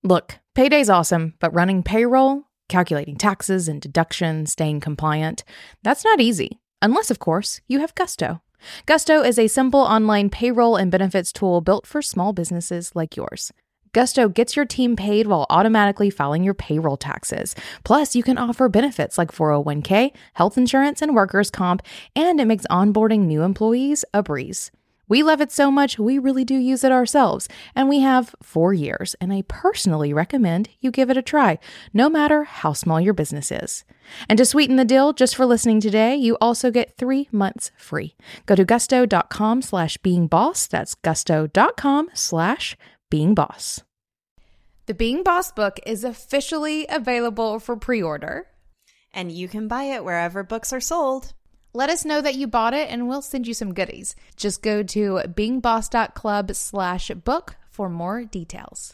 Look, payday's awesome, but running payroll, calculating taxes and deductions, staying compliant, that's not easy. Unless, of course, you have Gusto. Gusto is a simple online payroll and benefits tool built for small businesses like yours. Gusto gets your team paid while automatically filing your payroll taxes. Plus, you can offer benefits like 401k, health insurance, and workers' comp, and it makes onboarding new employees a breeze. We love it so much, we really do use it ourselves, and we have 4 years, and I personally recommend you give it a try, no matter how small your business is. And to sweeten the deal, just for listening today, you also get 3 months free. Go to gusto.com/beingboss, that's gusto.com/beingboss. The Being Boss book is officially available for pre-order. And you can buy it wherever books are sold. Let us know that you bought it and we'll send you some goodies. Just go to beingboss.club/book for more details.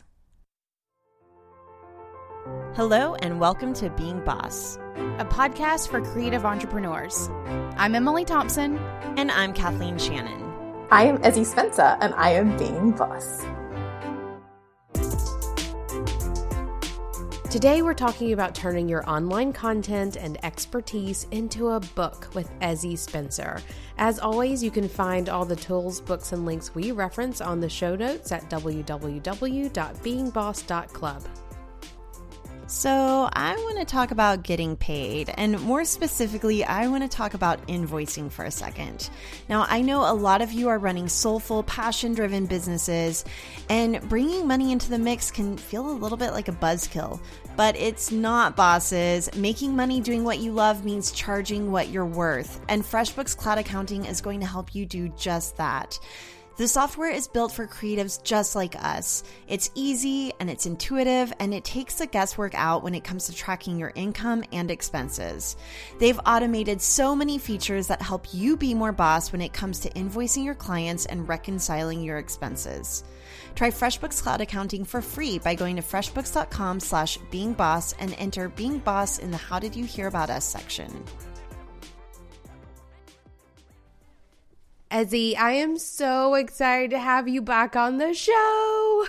Hello and welcome to Being Boss, a podcast for creative entrepreneurs. I'm Emily Thompson. And I'm Kathleen Shannon. I am Ezzy Spencer and I am Being Boss. Today we're talking about turning your online content and expertise into a book with Ezzy Spencer. As always, you can find all the tools, books, and links we reference on the show notes at www.beingboss.club. So I want to talk about getting paid, and more specifically, I want to talk about invoicing for a second. Now, I know a lot of you are running soulful, passion-driven businesses, and bringing money into the mix can feel a little bit like a buzzkill, but it's not, bosses. Making money doing what you love means charging what you're worth, and FreshBooks Cloud Accounting is going to help you do just that. The software is built for creatives just like us. It's easy and it's intuitive, and it takes the guesswork out when it comes to tracking your income and expenses. They've automated so many features that help you be more boss when it comes to invoicing your clients and reconciling your expenses. Try FreshBooks Cloud Accounting for free by going to freshbooks.com/beingboss and enter Being Boss in the How Did You Hear About Us section. Ezzy, I am so excited to have you back on the show.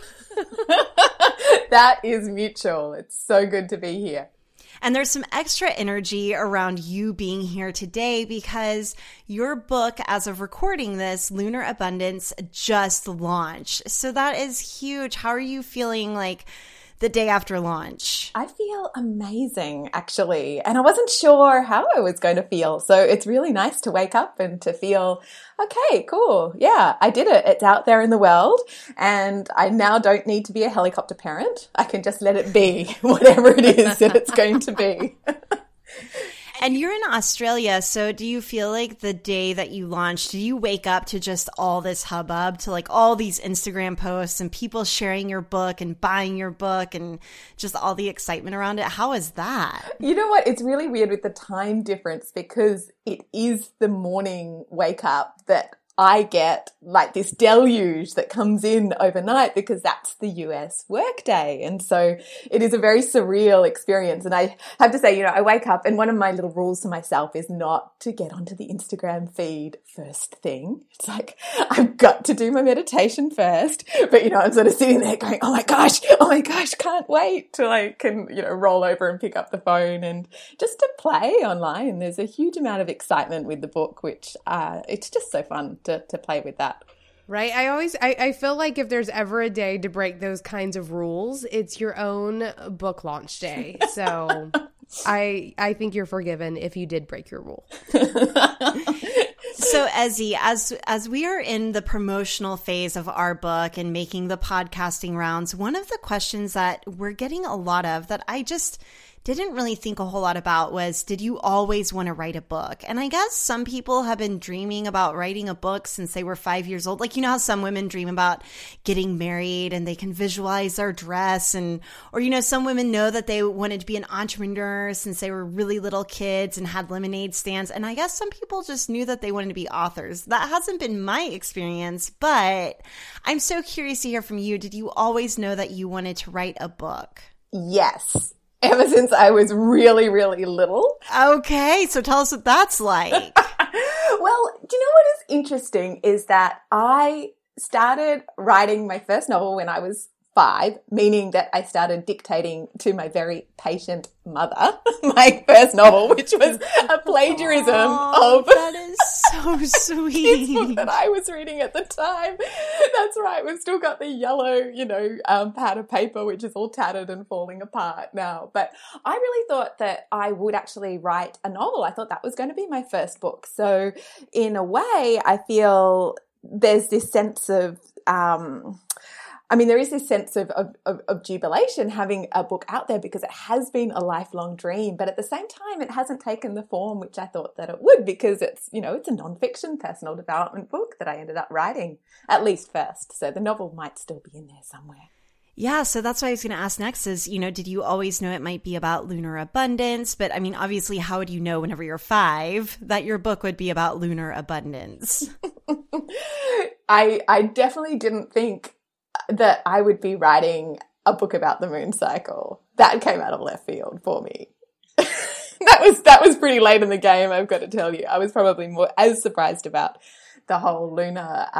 That is mutual. It's so good to be here. And there's some extra energy around you being here today because your book, as of recording this, Lunar Abundance, just launched. So that is huge. How are you feeling like the day after launch? I feel amazing, actually. And I wasn't sure how I was going to feel. So it's really nice to wake up and to feel, okay, cool. Yeah, I did it. It's out there in the world. And I now don't need to be a helicopter parent. I can just let it be whatever it is that it's going to be. And you're in Australia, so do you feel like the day that you launched, do you wake up to just all this hubbub, to like all these Instagram posts and people sharing your book and buying your book and just all the excitement around it? How is that? You know what? It's really weird with the time difference because it is the morning wake up that I get like this deluge that comes in overnight because that's the US workday. And so it is a very surreal experience. And I have to say, you know, I wake up and one of my little rules to myself is not to get onto the Instagram feed first thing. It's like, I've got to do my meditation first. But, you know, I'm sort of sitting there going, oh my gosh, can't wait till I can, you know, roll over and pick up the phone and just to play online. There's a huge amount of excitement with the book, which it's just so fun to play with that. Right. I feel like if there's ever a day to break those kinds of rules, it's your own book launch day. So I think you're forgiven if you did break your rule. So Ezzy, as we are in the promotional phase of our book and making the podcasting rounds, one of the questions that we're getting a lot of that I just didn't really think a whole lot about was, did you always want to write a book? And I guess some people have been dreaming about writing a book since they were 5 years old. Like, you know how some women dream about getting married and they can visualize their dress, or, you know, some women know that they wanted to be an entrepreneur since they were really little kids and had lemonade stands. And I guess some people just knew that they wanted to be authors. That hasn't been my experience, but I'm so curious to hear from you. Did you always know that you wanted to write a book? Yes. Ever since I was really, really little. Okay, so tell us what that's like. Well, do you know what is interesting is that I started writing my first novel when I was 5, meaning that I started dictating to my very patient mother my first novel, which was a plagiarism of that is so sweet book that I was reading at the time. That's right. We've still got the yellow, pad of paper, which is all tattered and falling apart now. But I really thought that I would actually write a novel. I thought that was going to be my first book. So in a way, I feel there's this sense of, there is this sense of jubilation having a book out there because it has been a lifelong dream, but at the same time, it hasn't taken the form which I thought that it would because it's, it's a nonfiction personal development book that I ended up writing, at least first. So the novel might still be in there somewhere. Yeah, so that's what I was going to ask next is, did you always know it might be about lunar abundance? But I mean, obviously, how would you know whenever you're 5 that your book would be about lunar abundance? I definitely didn't think that I would be writing a book about the moon cycle. That came out of left field for me. That was pretty late in the game, I've got to tell you. I was probably more as surprised about the whole lunar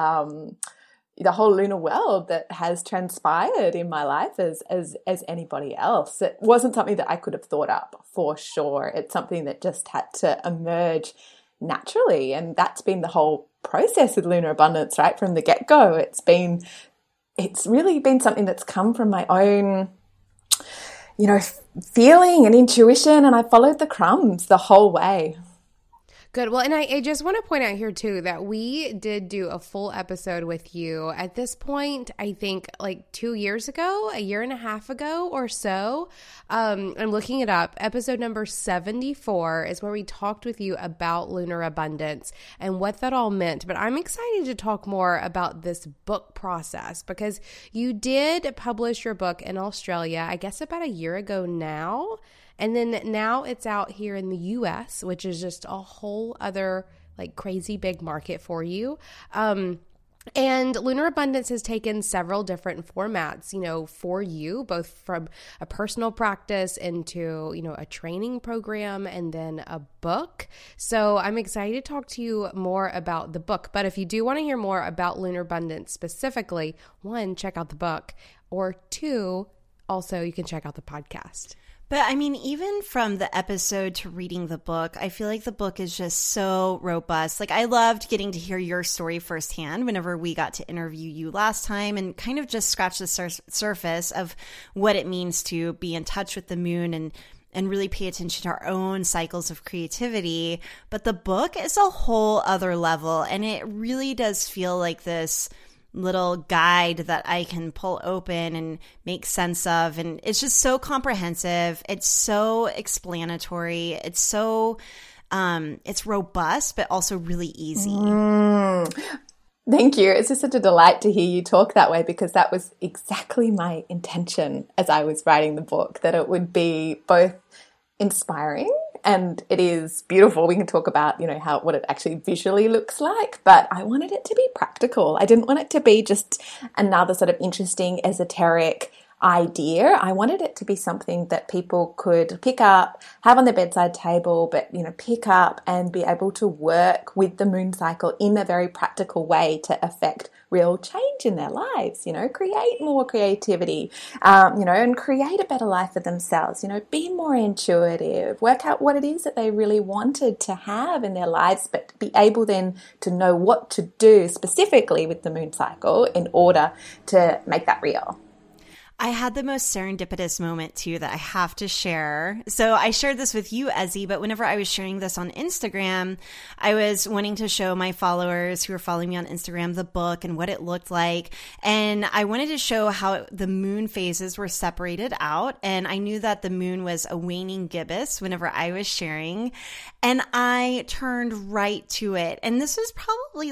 world that has transpired in my life as anybody else. It wasn't something that I could have thought up for sure. It's something that just had to emerge naturally. And that's been the whole process with lunar abundance, right? From the get-go. It's really been something that's come from my own, feeling and intuition. And I followed the crumbs the whole way. Good. Well, and I just want to point out here, too, that we did do a full episode with you at this point, I think like 2 years ago, a year and a half ago or so. I'm looking it up. Episode number 74 is where we talked with you about lunar abundance and what that all meant. But I'm excited to talk more about this book process because you did publish your book in Australia, I guess about a year ago now. And then now it's out here in the U.S., which is just a whole other like crazy big market for you. And Lunar Abundance has taken several different formats, for you, both from a personal practice into, a training program and then a book. So I'm excited to talk to you more about the book. But if you do want to hear more about Lunar Abundance specifically, 1, check out the book, or 2, also you can check out the podcast. But I mean, even from the episode to reading the book, I feel like the book is just so robust. Like I loved getting to hear your story firsthand whenever we got to interview you last time and kind of just scratch the surface of what it means to be in touch with the moon and really pay attention to our own cycles of creativity. But the book is a whole other level, and it really does feel like this little guide that I can pull open and make sense of. And it's just so comprehensive. It's so explanatory. It's so, it's robust, but also really easy. Thank you. It's just such a delight to hear you talk that way because that was exactly my intention as I was writing the book, that it would be both inspiring and it is beautiful. We can talk about, what it actually visually looks like, but I wanted it to be practical. I didn't want it to be just another sort of interesting, esoteric idea. I wanted it to be something that people could pick up, have on their bedside table, but, pick up and be able to work with the moon cycle in a very practical way to affect real change in their lives, create more creativity, and create a better life for themselves, be more intuitive, work out what it is that they really wanted to have in their lives, but be able then to know what to do specifically with the moon cycle in order to make that real. I had the most serendipitous moment too that I have to share. So I shared this with you, Ezzy, but whenever I was sharing this on Instagram, I was wanting to show my followers who were following me on Instagram the book and what it looked like. And I wanted to show how the moon phases were separated out. And I knew that the moon was a waning gibbous whenever I was sharing. And I turned right to it. And this was probably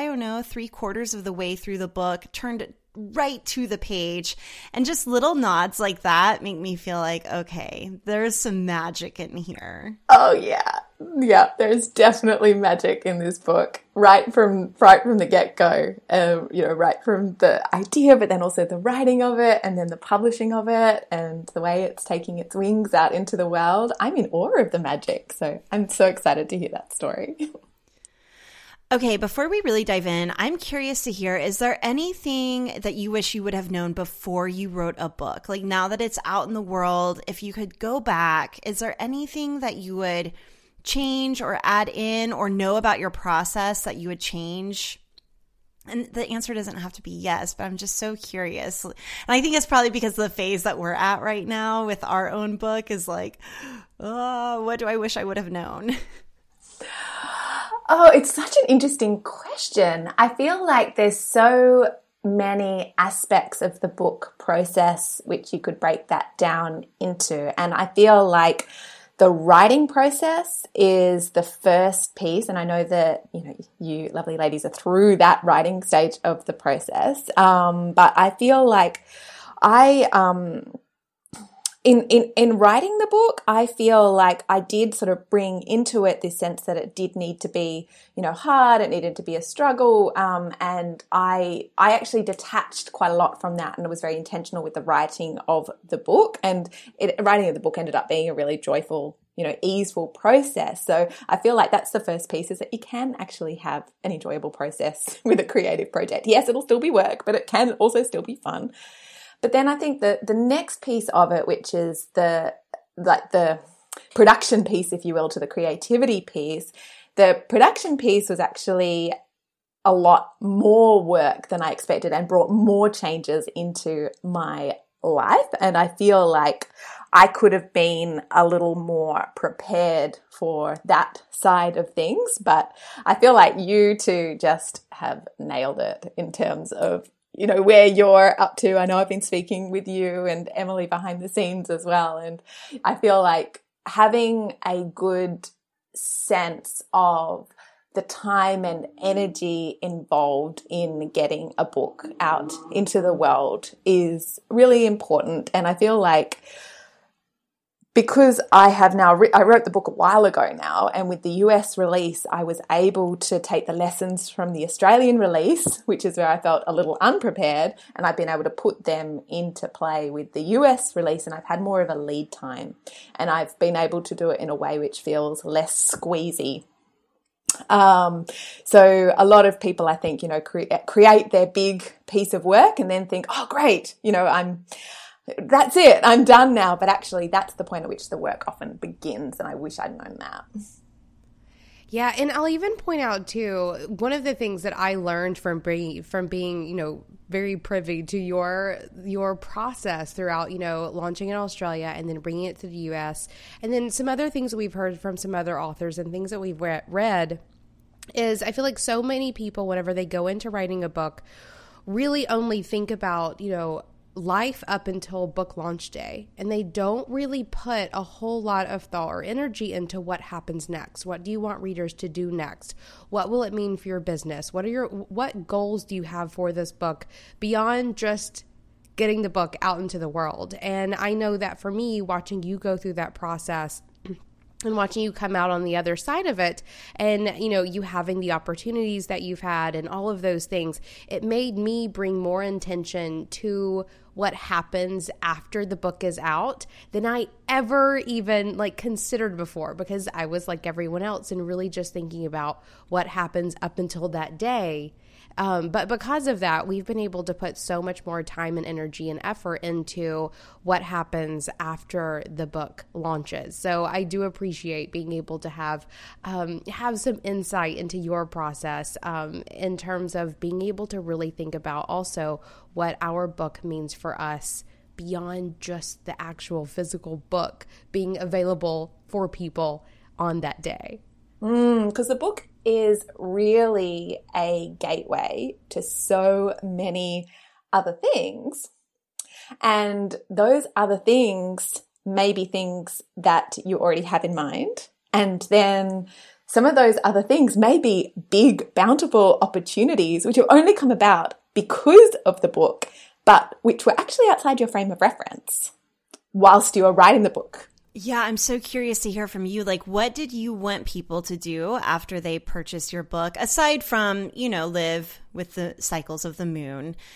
3/4 of the way through the book, turned right to the page, and just little nods like that make me feel like, okay, there's some magic in here. Oh yeah, there's definitely magic in this book right from the get-go. Right from the idea, but then also the writing of it, and then the publishing of it, and the way it's taking its wings out into the world. I'm in awe of the magic, so I'm so excited to hear that story. Okay, before we really dive in, I'm curious to hear, is there anything that you wish you would have known before you wrote a book? Like now that it's out in the world, if you could go back, is there anything that you would change or add in or know about your process that you would change? And the answer doesn't have to be yes, but I'm just so curious. And I think it's probably because the phase that we're at right now with our own book is like, oh, what do I wish I would have known? Oh, it's such an interesting question. I feel like there's so many aspects of the book process which you could break that down into. And I feel like the writing process is the first piece. And I know that, you lovely ladies are through that writing stage of the process. But I feel like in writing the book, I feel like I did sort of bring into it this sense that it did need to be, hard. It needed to be a struggle. And I actually detached quite a lot from that and was very intentional with the writing of the book. And writing of the book ended up being a really joyful, easeful process. So I feel like that's the first piece, is that you can actually have an enjoyable process with a creative project. Yes, it'll still be work, but it can also still be fun. But then I think that the next piece of it, which is the production piece, if you will, to the creativity piece, the production piece was actually a lot more work than I expected and brought more changes into my life. And I feel like I could have been a little more prepared for that side of things. But I feel like you two just have nailed it in terms of where you're up to. I know I've been speaking with you and Emily behind the scenes as well. And I feel like having a good sense of the time and energy involved in getting a book out into the world is really important. And I feel like because I have now, I wrote the book a while ago now, and with the US release, I was able to take the lessons from the Australian release, which is where I felt a little unprepared, and I've been able to put them into play with the US release, and I've had more of a lead time, and I've been able to do it in a way which feels less squeezy. So a lot of people, I think, create their big piece of work and then think, oh, great, that's it, I'm done now. But actually, that's the point at which the work often begins, and I wish I'd known that. Yeah, and I'll even point out, too, one of the things that I learned from being very privy to your process throughout, launching in Australia and then bringing it to the U.S., and then some other things that we've heard from some other authors and things that we've read, is I feel like so many people, whenever they go into writing a book, really only think about, life up until book launch day, and they don't really put a whole lot of thought or energy into what happens next. What do you want readers to do next? What will it mean for your business? What goals do you have for this book beyond just getting the book out into the world? And I know that for me, watching you go through that process and watching you come out on the other side of it, and, you having the opportunities that you've had and all of those things, it made me bring more intention to what happens after the book is out than I ever even considered before, because I was like everyone else and really just thinking about what happens up until that day. But because of that, we've been able to put so much more time and energy and effort into what happens after the book launches. So I do appreciate being able to have some insight into your process in terms of being able to really think about also what our book means for us beyond just the actual physical book being available for people on that day. Because the book is really a gateway to so many other things. And those other things may be things that you already have in mind. And then some of those other things may be big, bountiful opportunities which have only come about because of the book, but which were actually outside your frame of reference whilst you were writing the book. Yeah, I'm so curious to hear from you. What did you want people to do after they purchased your book, aside from, live with the cycles of the moon?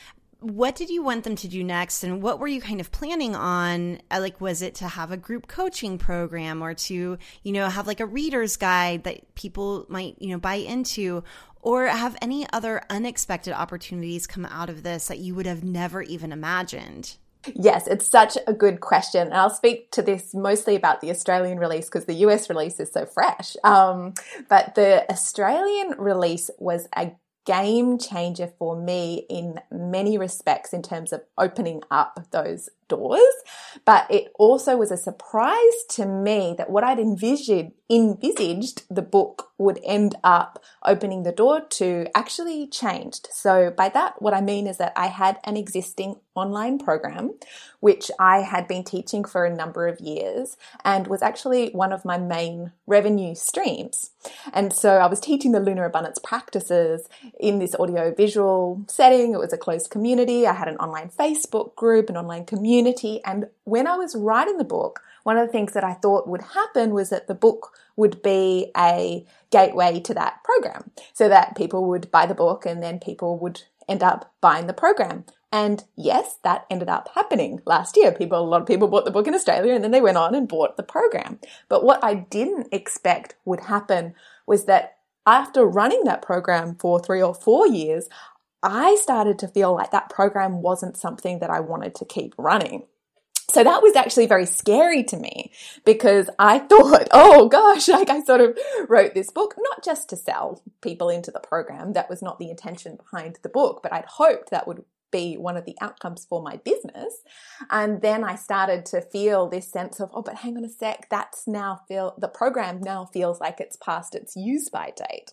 what did you want them to do next, and what were you kind of planning on? Like, was it to have a group coaching program, or to, have like a reader's guide that people might, buy into, or have any other unexpected opportunities come out of this that you would have never even imagined? Yes, it's such a good question. And I'll speak to this mostly about the Australian release because the US release is so fresh. But the Australian release was a game changer for me in many respects in terms of opening up those doors. But it also was a surprise to me that what I'd envisaged the book would end up opening the door to actually changed. So by that, what I mean is that I had an existing online program, which I had been teaching for a number of years and was actually one of my main revenue streams. And so I was teaching the Lunar Abundance practices in this audio-visual setting. It was a closed community. I had an online Facebook group, an online community. And when I was writing the book, one of the things that I thought would happen was that the book would be a gateway to that program, so that people would buy the book and then people would end up buying the program. And yes, that ended up happening last year. A lot of people bought the book in Australia and then they went on and bought the program. But what I didn't expect would happen was that after running that program for 3 or 4 years, I started to feel like that program wasn't something that I wanted to keep running. So that was actually very scary to me because I thought, oh gosh, like I sort of wrote this book, not just to sell people into the program. That was not the intention behind the book, but I'd hoped that would be one of the outcomes for my business. And then I started to feel this sense of, oh, but hang on a sec, the program now feels like it's past its use by date.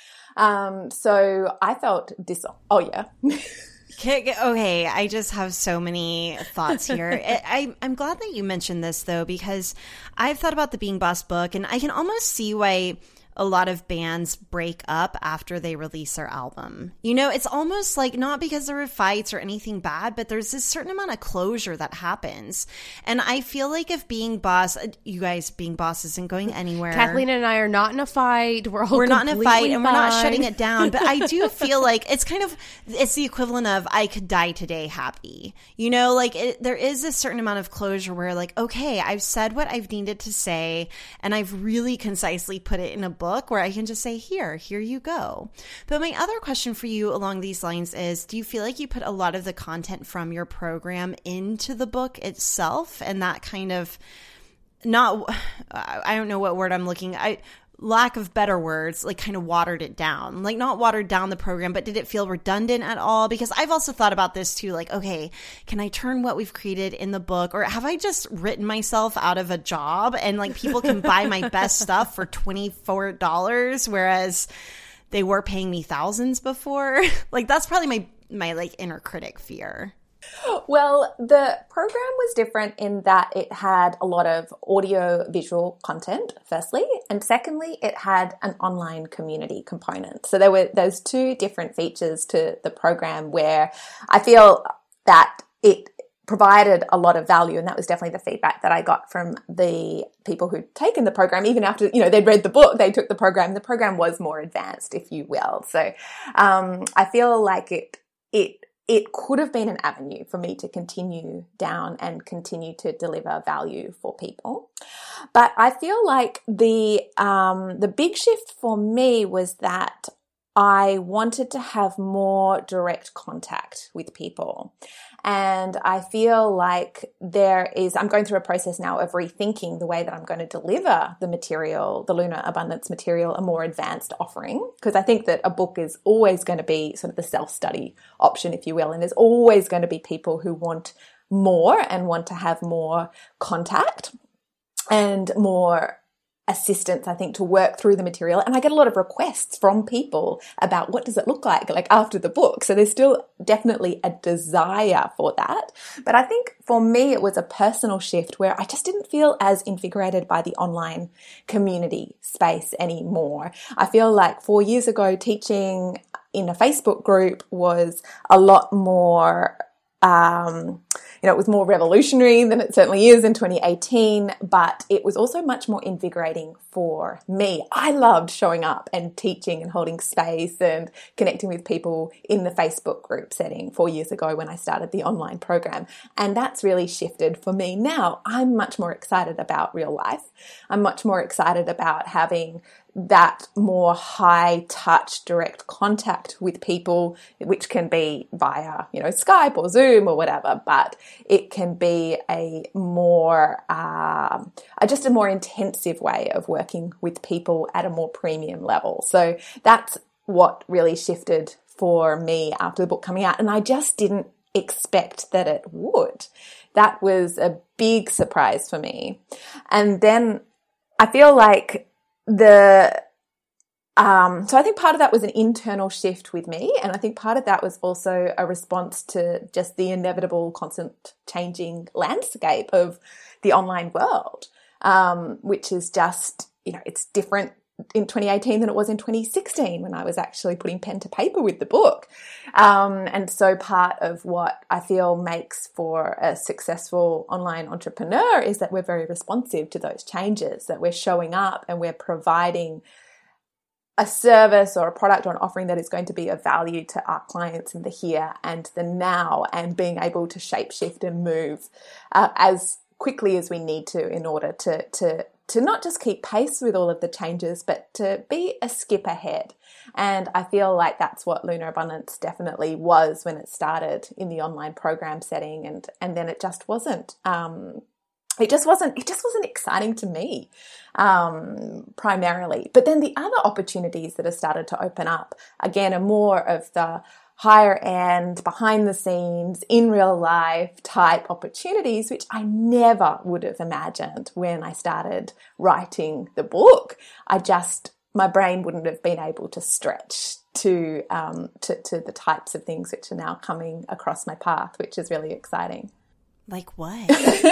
So I felt oh yeah. Okay, I just have so many thoughts here. I'm glad that you mentioned this, though, because I've thought about the Being Boss book, and I can almost see why a lot of bands break up after they release their album. It's almost like not because there were fights or anything bad, but there's this certain amount of closure that happens. And I feel like if Being Boss, you guys, Being Boss isn't going anywhere. Kathleen and I are not in a fight. We're not in a fight, and fine. we're not shutting it down. But I do feel like it's the equivalent of I could die today happy. There is a certain amount of closure where like, okay, I've said what I've needed to say, and I've really concisely put it in a book where I can just say, here you go. But my other question for you along these lines is, do you feel like you put a lot of the content from your program into the book itself, and that kind of I don't know what word I'm looking at, lack of better words, like kind of watered it down, like not watered down the program, but did it feel redundant at all? Because I've also thought about this too, like, okay, can I turn what we've created in the book, or have I just written myself out of a job and like people can buy my best stuff for $24, whereas they were paying me thousands before? Like that's probably my like inner critic fear. Well, the program was different in that it had a lot of audio visual content, firstly, and secondly, it had an online community component. So there were those two different features to the program where I feel that it provided a lot of value, and that was definitely the feedback that I got from the people who'd taken the program. Even after, they'd read the book, they took the program. The program was more advanced, if you will. So I feel like it could have been an avenue for me to continue down and continue to deliver value for people. But I feel like the big shift for me was that I wanted to have more direct contact with people. And I feel like I'm going through a process now of rethinking the way that I'm going to deliver the material, the Lunar Abundance material, a more advanced offering. Because I think that a book is always going to be sort of the self-study option, if you will. And there's always going to be people who want more and want to have more contact and more assistance, I think, to work through the material. And I get a lot of requests from people about what does it look like after the book. So there's still definitely a desire for that. But I think for me, it was a personal shift where I just didn't feel as invigorated by the online community space anymore. I feel like 4 years ago, teaching in a Facebook group was a lot more it was more revolutionary than it certainly is in 2018, but it was also much more invigorating for me. I loved showing up and teaching and holding space and connecting with people in the Facebook group setting 4 years ago when I started the online program. And that's really shifted for me now. I'm much more excited about real life. I'm much more excited about having that more high touch direct contact with people, which can be via, Skype or Zoom or whatever, but it can be a more, just a more intensive way of working with people at a more premium level. So that's what really shifted for me after the book coming out. And I just didn't expect that it would. That was a big surprise for me. And then I feel like so I think part of that was an internal shift with me. And I think part of that was also a response to just the inevitable constant changing landscape of the online world, which is just, it's different in 2018 than it was in 2016 when I was actually putting pen to paper with the book. And so part of what I feel makes for a successful online entrepreneur is that we're very responsive to those changes, that we're showing up and we're providing a service or a product or an offering that is going to be of value to our clients in the here and the now, and being able to shapeshift and move as quickly as we need to in order to not just keep pace with all of the changes, but to be a skip ahead. And I feel like that's what Lunar Abundance definitely was when it started in the online program setting. And then it just wasn't, it just wasn't exciting to me, primarily. But then the other opportunities that have started to open up, again, are more of the higher end, behind the scenes, in real life type opportunities, which I never would have imagined when I started writing the book. My brain wouldn't have been able to stretch to the types of things which are now coming across my path, which is really exciting. Like what?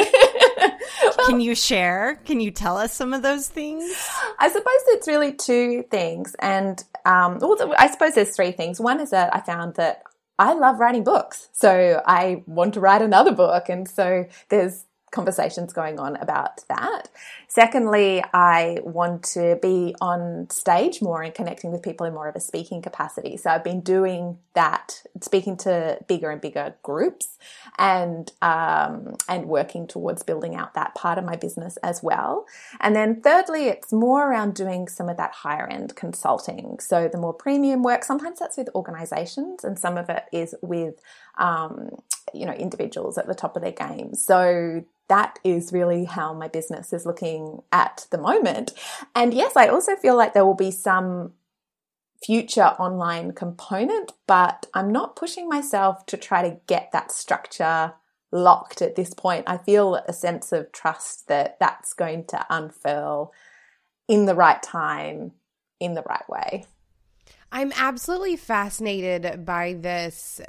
Can you share? Can you tell us some of those things? I suppose it's really two things. And I suppose there's three things. One is that I found that I love writing books. So I want to write another book. And so there's conversations going on about that. Secondly, I want to be on stage more and connecting with people in more of a speaking capacity. So I've been doing that, speaking to bigger and bigger groups, and working towards building out that part of my business as well. And then thirdly, it's more around doing some of that higher end consulting. So the more premium work, sometimes that's with organizations, and some of it is with individuals at the top of their game. So that is really how my business is looking at the moment. And yes, I also feel like there will be some future online component, but I'm not pushing myself to try to get that structure locked at this point. I feel a sense of trust that that's going to unfurl in the right time, in the right way. I'm absolutely fascinated by this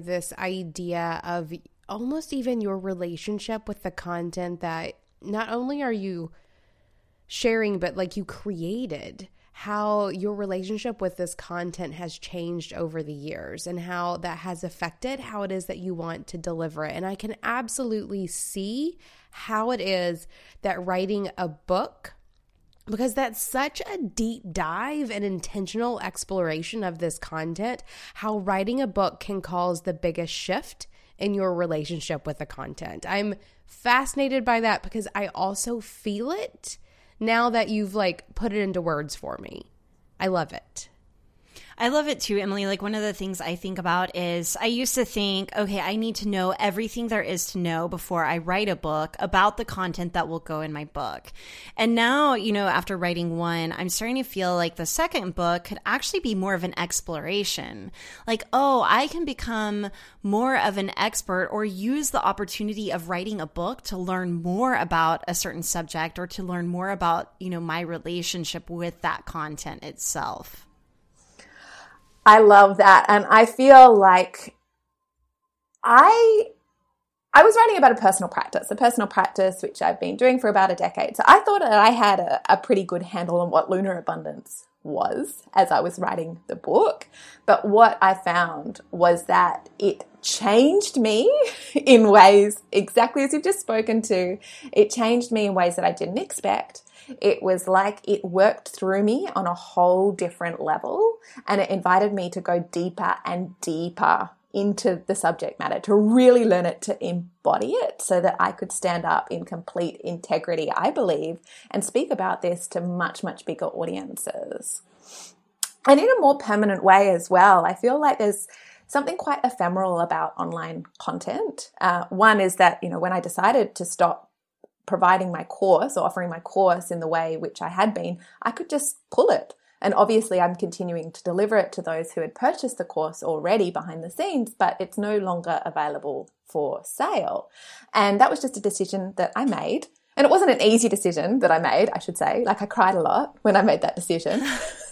idea of almost even your relationship with the content that not only are you sharing, but like you created, how your relationship with this content has changed over the years and how that has affected how it is that you want to deliver it. And I can absolutely see how it is that writing a book, because that's such a deep dive and intentional exploration of this content, how writing a book can cause the biggest shift in your relationship with the content. I'm fascinated by that because I also feel it now that you've put it into words for me. I love it. I love it too, Emily. One of the things I think about is I used to think, okay, I need to know everything there is to know before I write a book about the content that will go in my book. And now, after writing one, I'm starting to feel like the second book could actually be more of an exploration. I can become more of an expert or use the opportunity of writing a book to learn more about a certain subject or to learn more about, my relationship with that content itself. I love that. And I feel like I was writing about a personal practice which I've been doing for about a decade. So I thought that I had a pretty good handle on what Lunar Abundance was as I was writing the book. But what I found was that it changed me in ways exactly as you've just spoken to. It changed me in ways that I didn't expect. It was like it worked through me on a whole different level, and it invited me to go deeper and deeper into the subject matter, to really learn it, to embody it so that I could stand up in complete integrity, I believe, and speak about this to much, much bigger audiences. And in a more permanent way as well, I feel like there's something quite ephemeral about online content. One is that, when I decided to stop providing my course or offering my course in the way which I had been, I could just pull it. And obviously I'm continuing to deliver it to those who had purchased the course already behind the scenes, but it's no longer available for sale. And that was just a decision that I made. And it wasn't an easy decision that I made, I should say. Like, I cried a lot when I made that decision.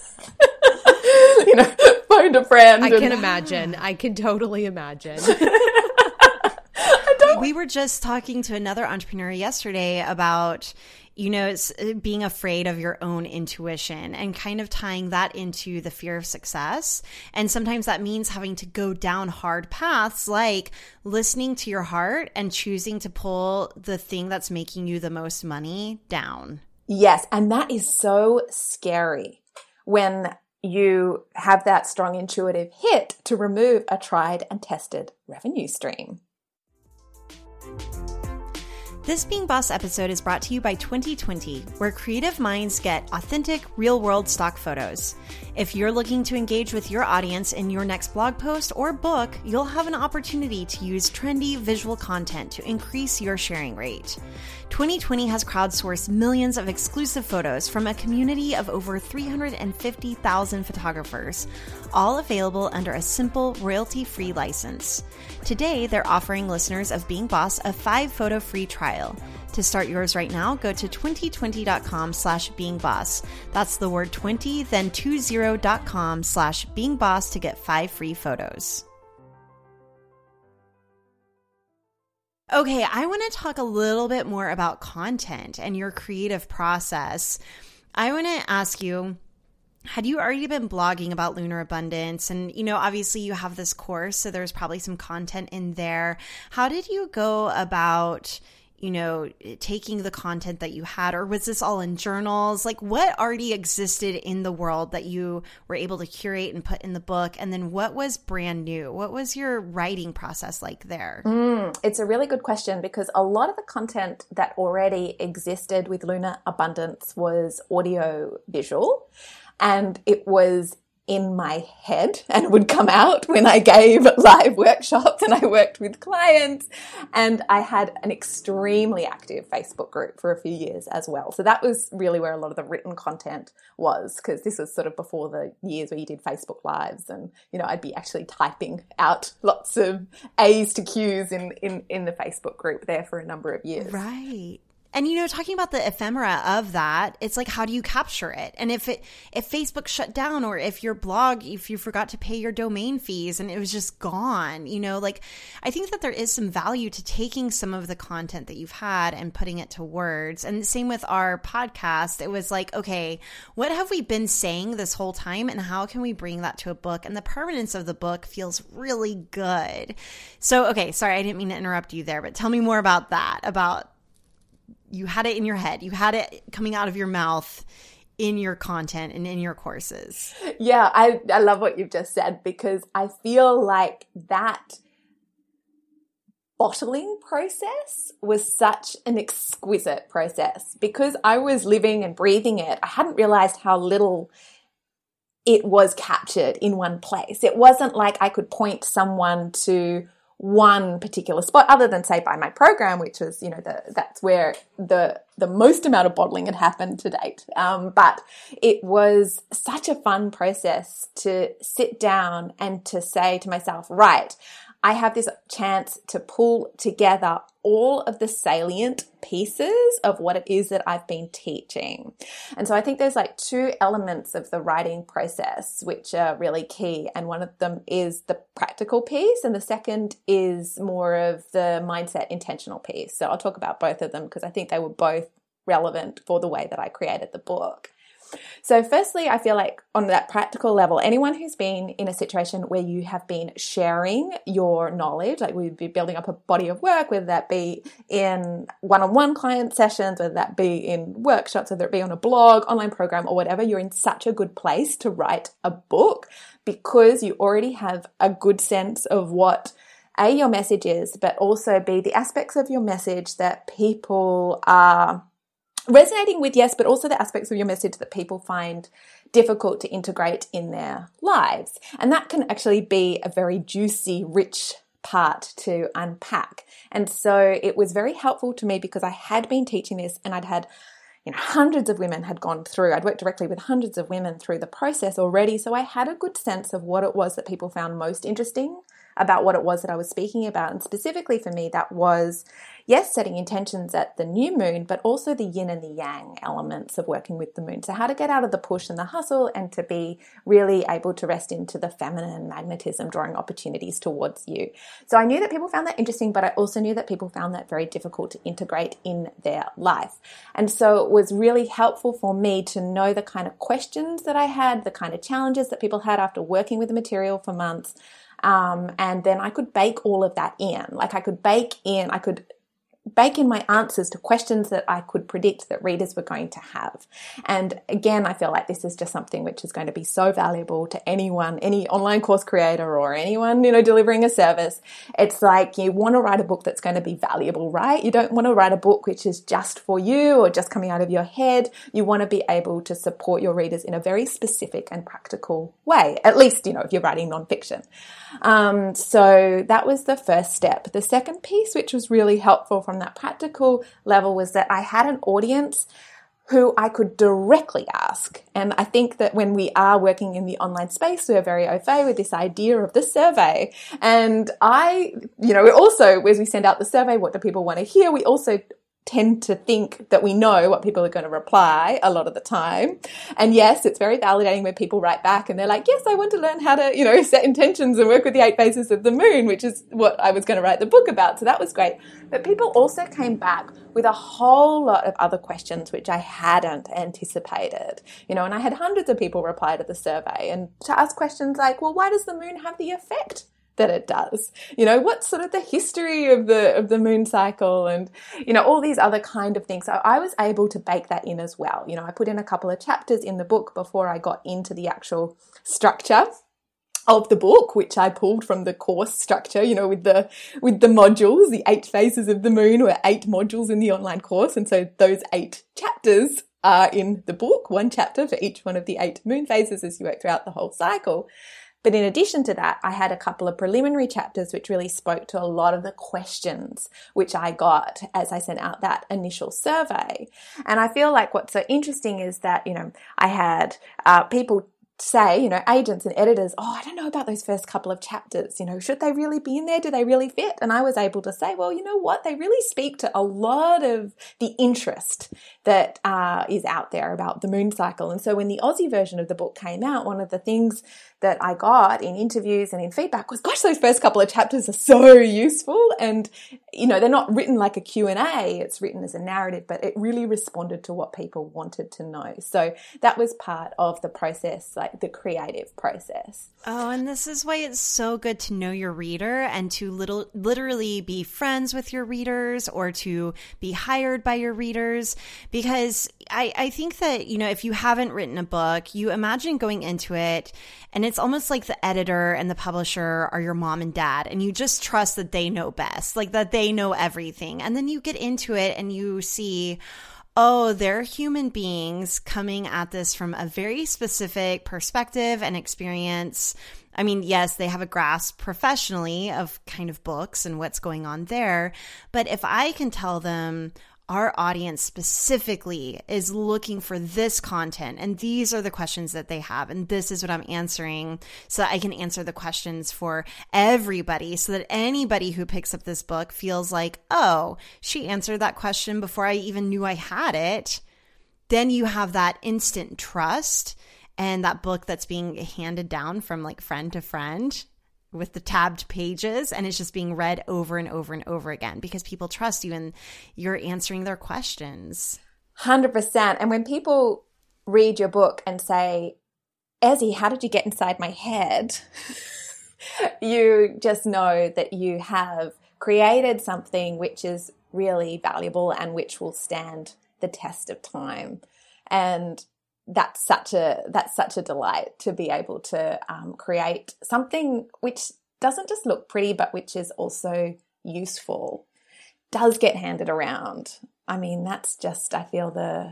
Phoned a friend. I can imagine. I can totally imagine. We were just talking to another entrepreneur yesterday about, being afraid of your own intuition and kind of tying that into the fear of success. And sometimes that means having to go down hard paths, like listening to your heart and choosing to pull the thing that's making you the most money down. Yes. And that is so scary when you have that strong intuitive hit to remove a tried and tested revenue stream. This Being Boss episode is brought to you by 2020, where creative minds get authentic, real-world stock photos. If you're looking to engage with your audience in your next blog post or book, you'll have an opportunity to use trendy visual content to increase your sharing rate. 2020 has crowdsourced millions of exclusive photos from a community of over 350,000 photographers, all available under a simple royalty-free license. Today, they're offering listeners of Being Boss a 5-photo free trial. To start yours right now, go to 2020.com/beingboss. That's the word 20, then 20.com/beingboss to get 5 free photos. Okay, I want to talk a little bit more about content and your creative process. I want to ask you, had you already been blogging about lunar abundance? And, obviously you have this course, so there's probably some content in there. How did you go about, taking the content that you had, or was this all in journals? Like, what already existed in the world that you were able to curate and put in the book? And then what was brand new? What was your writing process like there? It's a really good question, because a lot of the content that already existed with Lunar Abundance was audio visual, and it was in my head and would come out when I gave live workshops and I worked with clients. And I had an extremely active Facebook group for a few years as well. So that was really where a lot of the written content was, because this was sort of before the years where you did Facebook Lives, and, I'd be actually typing out lots of A's to Q's in the Facebook group there for a number of years. Right. And, talking about the ephemera of that, it's like, how do you capture it? And if Facebook shut down, or if your blog, if you forgot to pay your domain fees and it was just gone, I think that there is some value to taking some of the content that you've had and putting it to words. And the same with our podcast. It was like, okay, what have we been saying this whole time, and how can we bring that to a book? And the permanence of the book feels really good. So, okay, sorry, I didn't mean to interrupt you there, but tell me more about that, about you had it in your head. You had it coming out of your mouth in your content and in your courses. Yeah, I love what you've just said, because I feel like that bottling process was such an exquisite process, because I was living and breathing it. I hadn't realized how little it was captured in one place. It wasn't like I could point someone to one particular spot, other than, say, by my program, which was, that's where the most amount of bottling had happened to date. But it was such a fun process to sit down and to say to myself, right, I have this chance to pull together all of the salient pieces of what it is that I've been teaching. And so I think there's like 2 elements of the writing process which are really key. And one of them is the practical piece, and the second is more of the mindset intentional piece. So I'll talk about both of them, because I think they were both relevant for the way that I created the book. So firstly, I feel like on that practical level, anyone who's been in a situation where you have been sharing your knowledge, like we'd be building up a body of work, whether that be in one-on-one client sessions, whether that be in workshops, whether it be on a blog, online program, or whatever, you're in such a good place to write a book because you already have a good sense of what A, your message is, but also B, the aspects of your message that people are resonating with, yes, but also the aspects of your message that people find difficult to integrate in their lives. And that can actually be a very juicy, rich part to unpack. And so it was very helpful to me because I had been teaching this and I'd had hundreds of women had gone through. I'd worked directly with hundreds of women through the process already. So I had a good sense of what it was that people found most interesting about what it was that I was speaking about. And specifically for me, that was, yes, setting intentions at the new moon, but also the yin and the yang elements of working with the moon. So how to get out of the push and the hustle and to be really able to rest into the feminine magnetism, drawing opportunities towards you. So I knew that people found that interesting, but I also knew that people found that very difficult to integrate in their life. And so it was really helpful for me to know the kind of questions that I had, the kind of challenges that people had after working with the material for months. And then I could bake all of that in. Like I could bake in my answers to questions that I could predict that readers were going to have. And again, I feel like this is just something which is going to be so valuable to anyone, any online course creator or anyone, delivering a service. It's like you want to write a book that's going to be valuable, right? You don't want to write a book which is just for you or just coming out of your head. You want to be able to support your readers in a very specific and practical way, at least, if you're writing nonfiction. So that was the first step. The second piece, which was really helpful from that practical level, was that I had an audience who I could directly ask. And I think that when we are working in the online space, we're very au fait with this idea of the survey. And also, as we send out the survey, what do people want to hear? We also tend to think that we know what people are going to reply a lot of the time. And yes, it's very validating when people write back and they're like, yes, I want to learn how to, set intentions and work with the 8 phases of the moon, which is what I was going to write the book about. So that was great. But people also came back with a whole lot of other questions, which I hadn't anticipated, and I had hundreds of people reply to the survey and to ask questions like, well, why does the moon have the effect that it does? What's sort of the history of the moon cycle and, all these other kind of things. So I was able to bake that in as well. I put in a couple of chapters in the book before I got into the actual structure of the book, which I pulled from the course structure, with the modules. The 8 phases of the moon were 8 modules in the online course. And so those 8 chapters are in the book, 1 chapter for each one of the 8 moon phases as you work throughout the whole cycle. But in addition to that, I had a couple of preliminary chapters which really spoke to a lot of the questions which I got as I sent out that initial survey. And I feel like what's so interesting is that, I had people say, agents and editors, I don't know about those first couple of chapters, should they really be in there? Do they really fit? And I was able to say, well, you know what? They really speak to a lot of the interest that is out there about the moon cycle. And so when the Aussie version of the book came out, one of the things that I got in interviews and in feedback was, gosh, those first couple of chapters are so useful. And, they're not written like a Q&A, it's written as a narrative, but it really responded to what people wanted to know. So that was part of the process, like the creative process. Oh, and this is why it's so good to know your reader and to literally be friends with your readers or to be hired by your readers. Because I think that, if you haven't written a book, you imagine going into it and it's almost like the editor and the publisher are your mom and dad, and you just trust that they know best, like that they know everything. And then you get into it and you see, oh, they're human beings coming at this from a very specific perspective and experience. I mean, yes, they have a grasp professionally of kind of books and what's going on there. But if I can tell them, our audience specifically is looking for this content and these are the questions that they have and this is what I'm answering, so that I can answer the questions for everybody, so that anybody who picks up this book feels like, oh, she answered that question before I even knew I had it. Then you have that instant trust and that book that's being handed down from like friend to friend with the tabbed pages, and it's just being read over and over and over again because people trust you and you're answering their questions. 100%. And when people read your book and say, Ezzy, how did you get inside my head? You just know that you have created something which is really valuable and which will stand the test of time. And that's such a delight to be able to create something which doesn't just look pretty, but which is also useful, does get handed around. I mean, that's just, I feel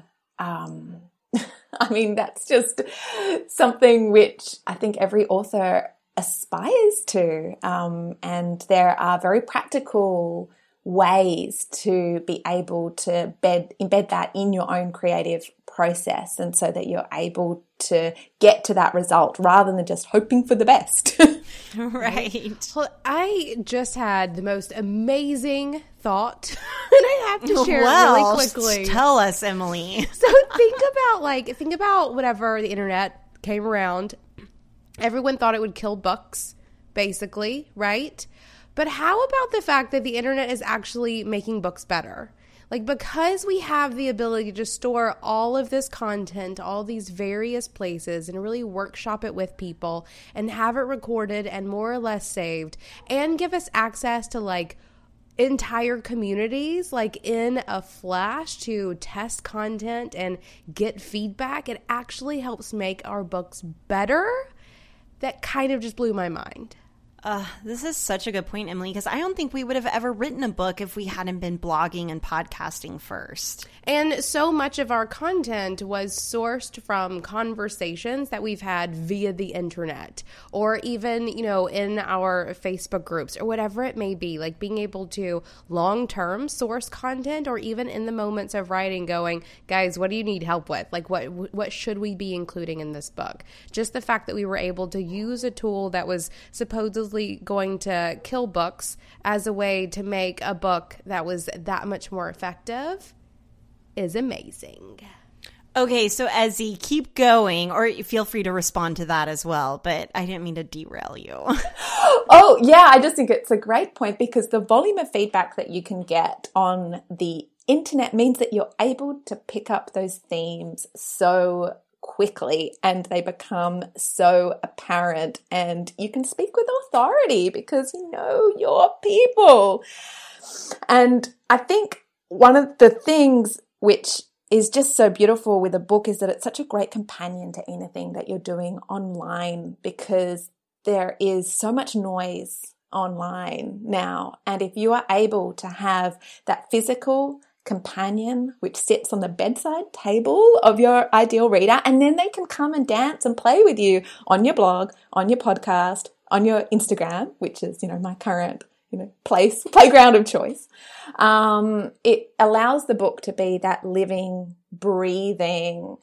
that's just something which I think every author aspires to. And there are very practical ways to be able to embed that in your own creative process, and so that you're able to get to that result rather than just hoping for the best. Right. Well, I just had the most amazing thought, and I have to share it really quickly. Tell us, Emily. So think about whenever the internet came around, everyone thought it would kill books, basically, right? But how about the fact that the internet is actually making books better? Like, because we have the ability to store all of this content, all these various places, and really workshop it with people and have it recorded and more or less saved, and give us access to like entire communities, like in a flash, to test content and get feedback, it actually helps make our books better. That kind of just blew my mind. This is such a good point, Emily, because I don't think we would have ever written a book if we hadn't been blogging and podcasting first. And so much of our content was sourced from conversations that we've had via the internet, or even, in our Facebook groups or whatever it may be, like being able to long-term source content, or even in the moments of writing going, guys, what do you need help with? Like, what should we be including in this book? Just the fact that we were able to use a tool that was supposedly going to kill books as a way to make a book that was that much more effective is amazing. Okay, so Ezzy, keep going, or feel free to respond to that as well, but I didn't mean to derail you. Oh, yeah, I just think it's a great point, because the volume of feedback that you can get on the internet means that you're able to pick up those themes so quickly, and they become so apparent, and you can speak with authority because you know your people. And I think one of the things which is just so beautiful with a book is that it's such a great companion to anything that you're doing online, because there is so much noise online now. And if you are able to have that physical companion which sits on the bedside table of your ideal reader, and then they can come and dance and play with you on your blog, on your podcast, on your Instagram, which is, my current, playground of choice. It allows the book to be that living, breathing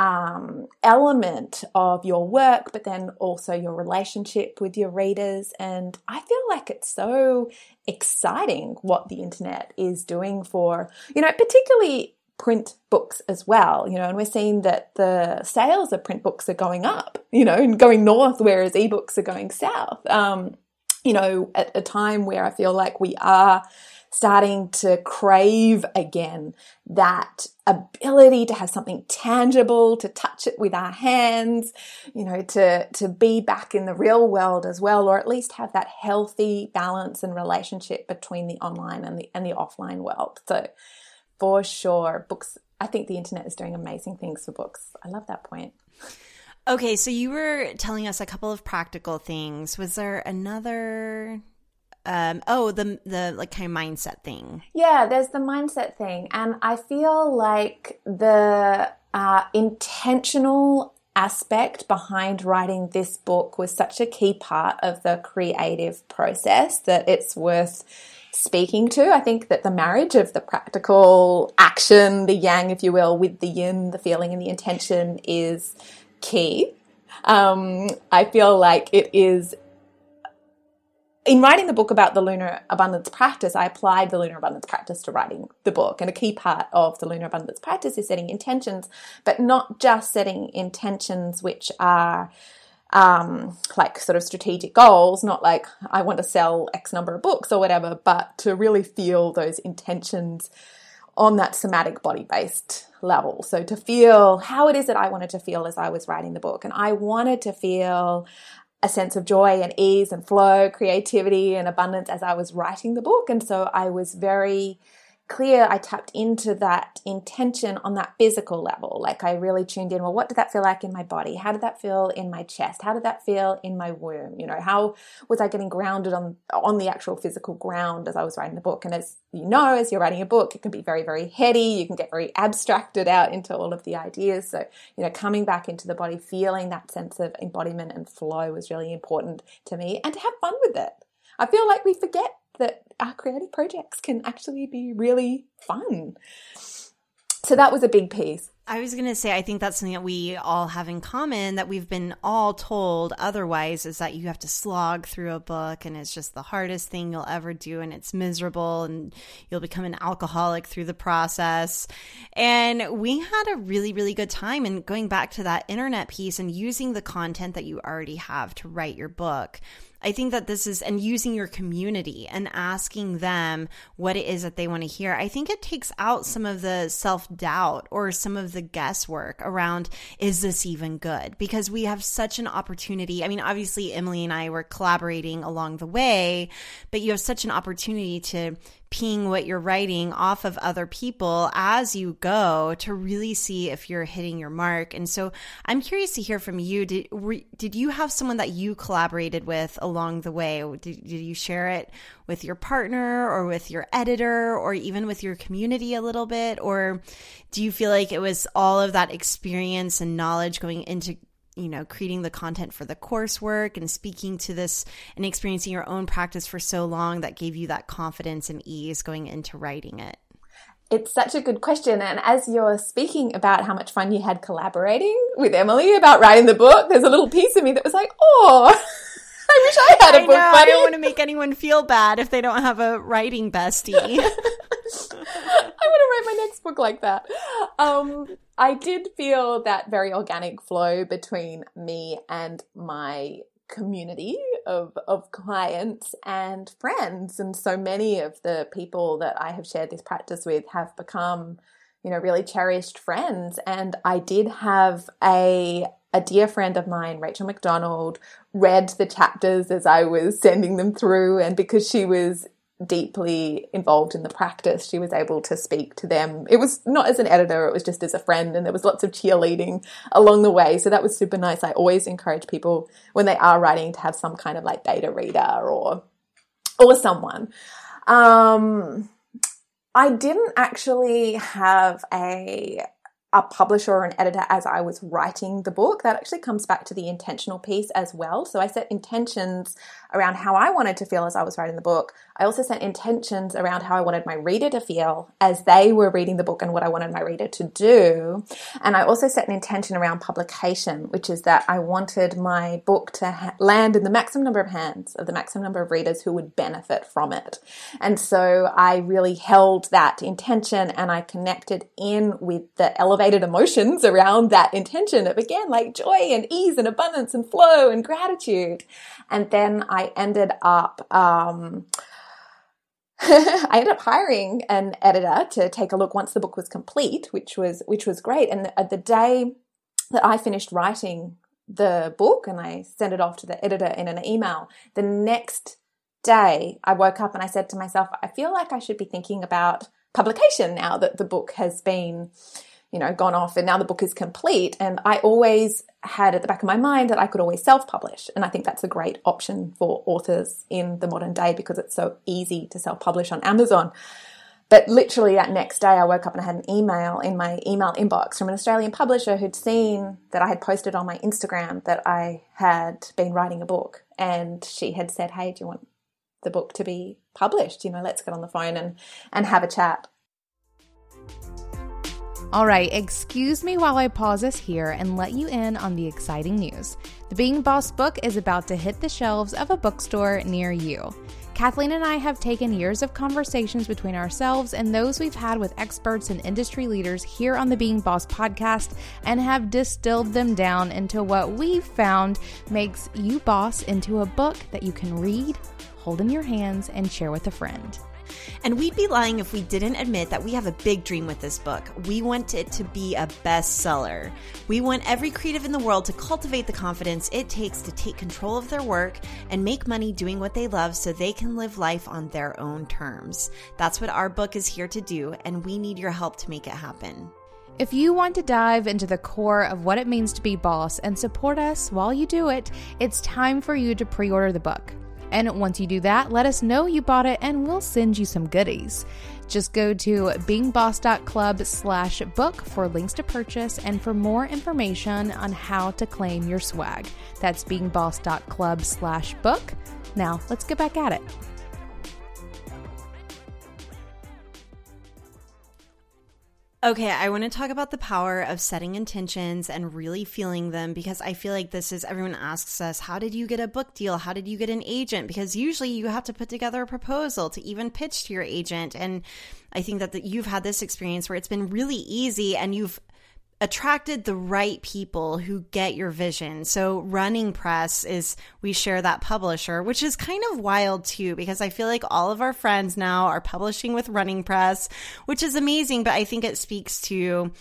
element of your work, but then also your relationship with your readers. And I feel like it's so exciting what the internet is doing for, particularly print books as well, and we're seeing that the sales of print books are going up, and going north, whereas ebooks are going south. At a time where I feel like we are starting to crave again that ability to have something tangible, to touch it with our hands, to be back in the real world as well, or at least have that healthy balance and relationship between the online and the offline world. So for sure, books, I think the internet is doing amazing things for books. I love that point. Okay, so you were telling us a couple of practical things. Was there another? The like kind of mindset thing. Yeah, there's the mindset thing, and I feel like the intentional aspect behind writing this book was such a key part of the creative process that it's worth speaking to. I think that the marriage of the practical action, the yang, if you will, with the yin, the feeling and the intention is key. I feel like it is. In writing the book about the Lunar Abundance Practice, I applied the Lunar Abundance Practice to writing the book. And a key part of the Lunar Abundance Practice is setting intentions, but not just setting intentions which are like sort of strategic goals, not like I want to sell X number of books or whatever, but to really feel those intentions on that somatic body-based level. So to feel how it is that I wanted to feel as I was writing the book. And I wanted to feel a sense of joy and ease and flow, creativity and abundance as I was writing the book. And so I was very clear. I tapped into that intention on that physical level. Like I really tuned in. Well, what did that feel like in my body? How did that feel in my chest? How did that feel in my womb? You know, how was I getting grounded on the actual physical ground as I was writing the book? And as you know, as you're writing a book, it can be very, very heady. You can get very abstracted out into all of the ideas. So, you know, coming back into the body, feeling that sense of embodiment and flow was really important to me, and to have fun with it. I feel like we forget that our creative projects can actually be really fun. So that was a big piece. I was going to say, I think that's something that we all have in common, that we've been all told otherwise, is that you have to slog through a book and it's just the hardest thing you'll ever do and it's miserable and you'll become an alcoholic through the process. And we had a really, really good time. And going back to that internet piece and using the content that you already have to write your book, I think that this is, and using your community and asking them what it is that they want to hear, I think it takes out some of the self-doubt or some of the guesswork around, is this even good? Because we have such an opportunity. I mean, obviously Emily and I were collaborating along the way, but you have such an opportunity to ping what you're writing off of other people as you go to really see if you're hitting your mark. And so I'm curious to hear from you. Did you have someone that you collaborated with along the way? Did you share it with your partner or with your editor or even with your community a little bit? Or do you feel like it was all of that experience and knowledge going into, you know, creating the content for the coursework and speaking to this and experiencing your own practice for so long that gave you that confidence and ease going into writing it? It's such a good question. And as you're speaking about how much fun you had collaborating with Emily about writing the book, there's a little piece of me that was like, oh, I wish I had a book buddy. I don't want to make anyone feel bad if they don't have a writing bestie. I want to write my next book like that. I did feel that very organic flow between me and my community of clients and friends. And so many of the people that I have shared this practice with have become, you know, really cherished friends. And I did have a dear friend of mine, Rachel McDonald, read the chapters as I was sending them through. And because she was deeply involved in the practice, she was able to speak to them. It was not as an editor, it was just as a friend, and there was lots of cheerleading along the way. So that was super nice. I always encourage people when they are writing to have some kind of like beta reader or someone. I didn't actually have a publisher or an editor as I was writing the book. That actually comes back to the intentional piece as well. So I set intentions around how I wanted to feel as I was writing the book. I also set intentions around how I wanted my reader to feel as they were reading the book and what I wanted my reader to do. And I also set an intention around publication, which is that I wanted my book to land in the maximum number of hands of the maximum number of readers who would benefit from it. And so I really held that intention and I connected in with the elevated emotions around that intention of, again, like joy and ease and abundance and flow and gratitude. And then I ended up hiring an editor to take a look once the book was complete, which was great. And the day that I finished writing the book and I sent it off to the editor in an email, the next day I woke up and I said to myself, I feel like I should be thinking about publication now that the book has been, you know, gone off and now the book is complete. And I always had at the back of my mind that I could always self-publish. And I think that's a great option for authors in the modern day because it's so easy to self-publish on Amazon. But literally that next day I woke up and I had an email in my email inbox from an Australian publisher who'd seen that I had posted on my Instagram that I had been writing a book. And she had said, hey, do you want the book to be published? You know, let's get on the phone and have a chat. All right, excuse me while I pause us here and let you in on the exciting news. The Being Boss book is about to hit the shelves of a bookstore near you. Kathleen and I have taken years of conversations between ourselves and those we've had with experts and industry leaders here on the Being Boss podcast and have distilled them down into what we've found makes you boss into a book that you can read, hold in your hands, and share with a friend. And we'd be lying if we didn't admit that we have a big dream with this book. We want it to be a bestseller. We want every creative in the world to cultivate the confidence it takes to take control of their work and make money doing what they love so they can live life on their own terms. That's what our book is here to do, and we need your help to make it happen. If you want to dive into the core of what it means to be boss and support us while you do it, it's time for you to pre-order the book. And once you do that, let us know you bought it and we'll send you some goodies. Just go to beingboss.club/book for links to purchase and for more information on how to claim your swag. That's beingboss.club/book. Now let's get back at it. Okay, I want to talk about the power of setting intentions and really feeling them, because I feel like this is, everyone asks us, how did you get a book deal? How did you get an agent? Because usually you have to put together a proposal to even pitch to your agent. And I think that you've had this experience where it's been really easy and you've attracted the right people who get your vision. So Running Press is, we share that publisher, which is kind of wild too, because I feel like all of our friends now are publishing with Running Press, which is amazing. But I think it speaks to,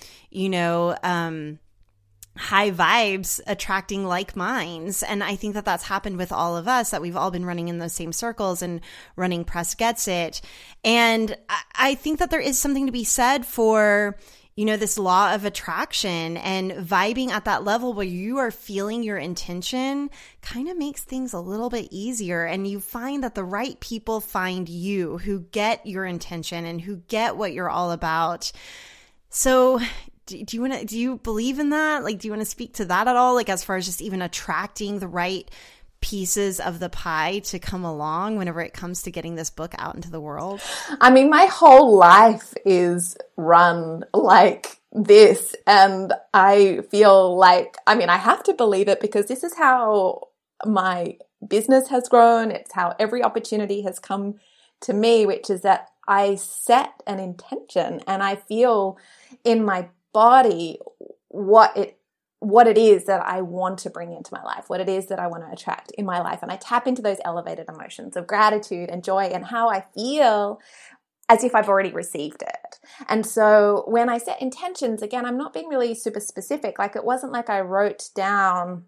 high vibes attracting like minds. And I think that that's happened with all of us, that we've all been running in those same circles, and Running Press gets it. And I think that there is something to be said for, this law of attraction, and vibing at that level where you are feeling your intention kind of makes things a little bit easier. And you find that the right people find you, who get your intention and who get what you're all about. So do you believe in that? Like, do you want to speak to that at all? Like, as far as just even attracting the right pieces of the pie to come along whenever it comes to getting this book out into the world? I mean, my whole life is run like this, and I feel like, I have to believe it, because this is how my business has grown. It's how every opportunity has come to me, which is that I set an intention and I feel in my body what it is that I want to bring into my life, what it is that I want to attract in my life. And I tap into those elevated emotions of gratitude and joy and how I feel as if I've already received it. And so when I set intentions, again, I'm not being really super specific. Like, it wasn't like I wrote down,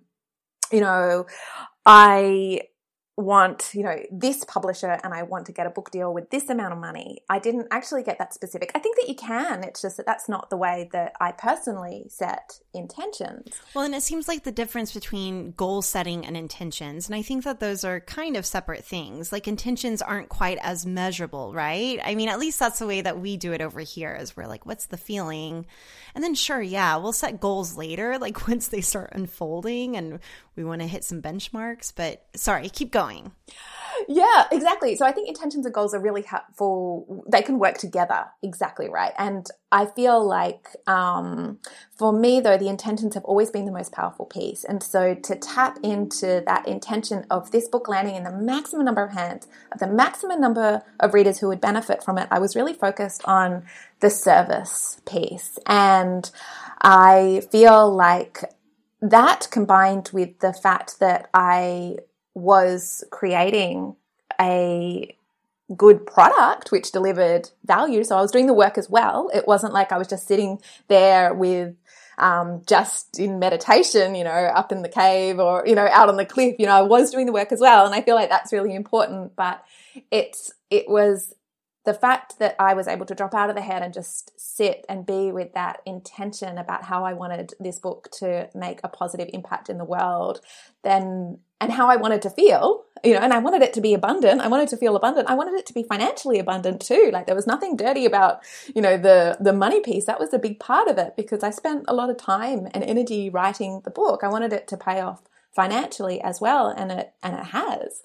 I want, this publisher and I want to get a book deal with this amount of money. I didn't actually get that specific. I think that you can. It's just that that's not the way that I personally set intentions. Well, and it seems like the difference between goal setting and intentions, and I think that those are kind of separate things. Like, intentions aren't quite as measurable, right? I mean, at least that's the way that we do it over here, is we're like, what's the feeling? And then sure, yeah, we'll set goals later, like once they start unfolding and we want to hit some benchmarks. But sorry, keep going. Yeah, exactly. So I think intentions and goals are really helpful. They can work together. Exactly right. And I feel like for me, though, the intentions have always been the most powerful piece. And so to tap into that intention of this book landing in the maximum number of hands, of the maximum number of readers who would benefit from it, I was really focused on the service piece. And I feel like that, combined with the fact that I was creating a good product which delivered value. So I was doing the work as well. It wasn't like I was just sitting there with just in meditation, up in the cave or, out on the cliff. I was doing the work as well. And I feel like that's really important. But it was the fact that I was able to drop out of the head and just sit and be with that intention about how I wanted this book to make a positive impact in the world, and how I wanted to feel, and I wanted it to be abundant. I wanted to feel abundant. I wanted it to be financially abundant too. Like, there was nothing dirty about, the money piece. That was a big part of it, because I spent a lot of time and energy writing the book. I wanted it to pay off financially as well. And it has.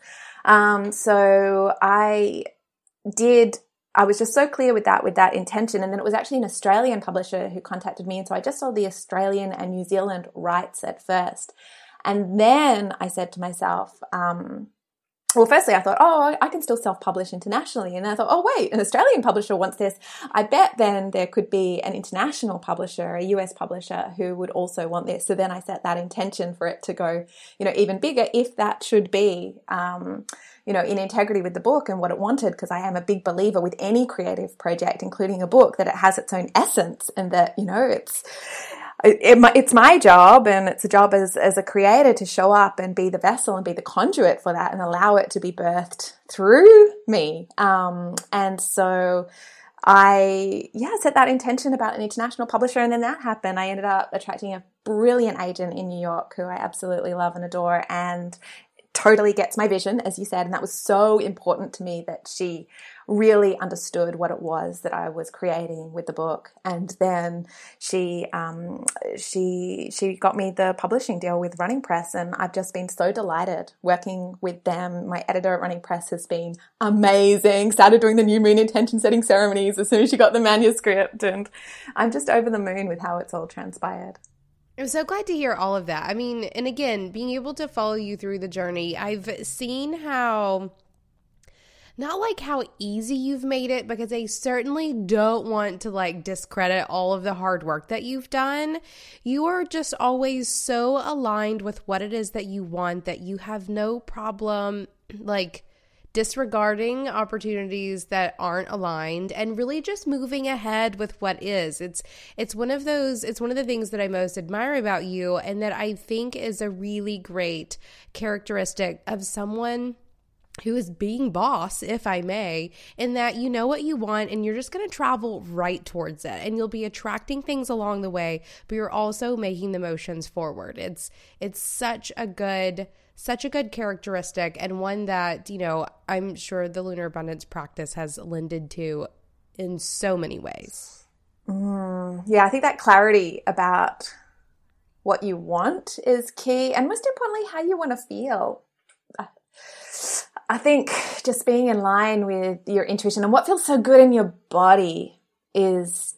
So I was just so clear with that intention. And then it was actually an Australian publisher who contacted me. And so I just sold the Australian and New Zealand rights at first. And then I said to myself, well, firstly, I thought, oh, I can still self-publish internationally. And I thought, oh, wait, an Australian publisher wants this. I bet then there could be an international publisher, a US publisher, who would also want this. So then I set that intention for it to go, even bigger, if that should be, in integrity with the book and what it wanted, because I am a big believer with any creative project, including a book, that it has its own essence and that, it's my job, and it's a job as a creator to show up and be the vessel and be the conduit for that and allow it to be birthed through me. And so I set that intention about an international publisher, and then that happened. I ended up attracting a brilliant agent in New York who I absolutely love and adore, and totally gets my vision, as you said. And that was so important to me, that she really understood what it was that I was creating with the book. And then she got me the publishing deal with Running Press, and I've just been so delighted working with them. My editor at Running Press has been amazing. Started doing the new moon intention setting ceremonies as soon as she got the manuscript, and I'm just over the moon with how it's all transpired. I'm so glad to hear all of that. I mean, and again, being able to follow you through the journey, I've seen how, not like how easy you've made it, because I certainly don't want to discredit all of the hard work that you've done. You are just always so aligned with what it is that you want that you have no problem disregarding opportunities that aren't aligned and really just moving ahead with what is. It's one of the things that I most admire about you, and that I think is a really great characteristic of someone who is being boss, if I may, in that you know what you want and you're just going to travel right towards it, and you'll be attracting things along the way, but you're also making the motions forward. It's such a good characteristic, and one that, I'm sure the Lunar Abundance practice has lended to in so many ways. Yeah, I think that clarity about what you want is key, and most importantly, how you want to feel. I think just being in line with your intuition and what feels so good in your body is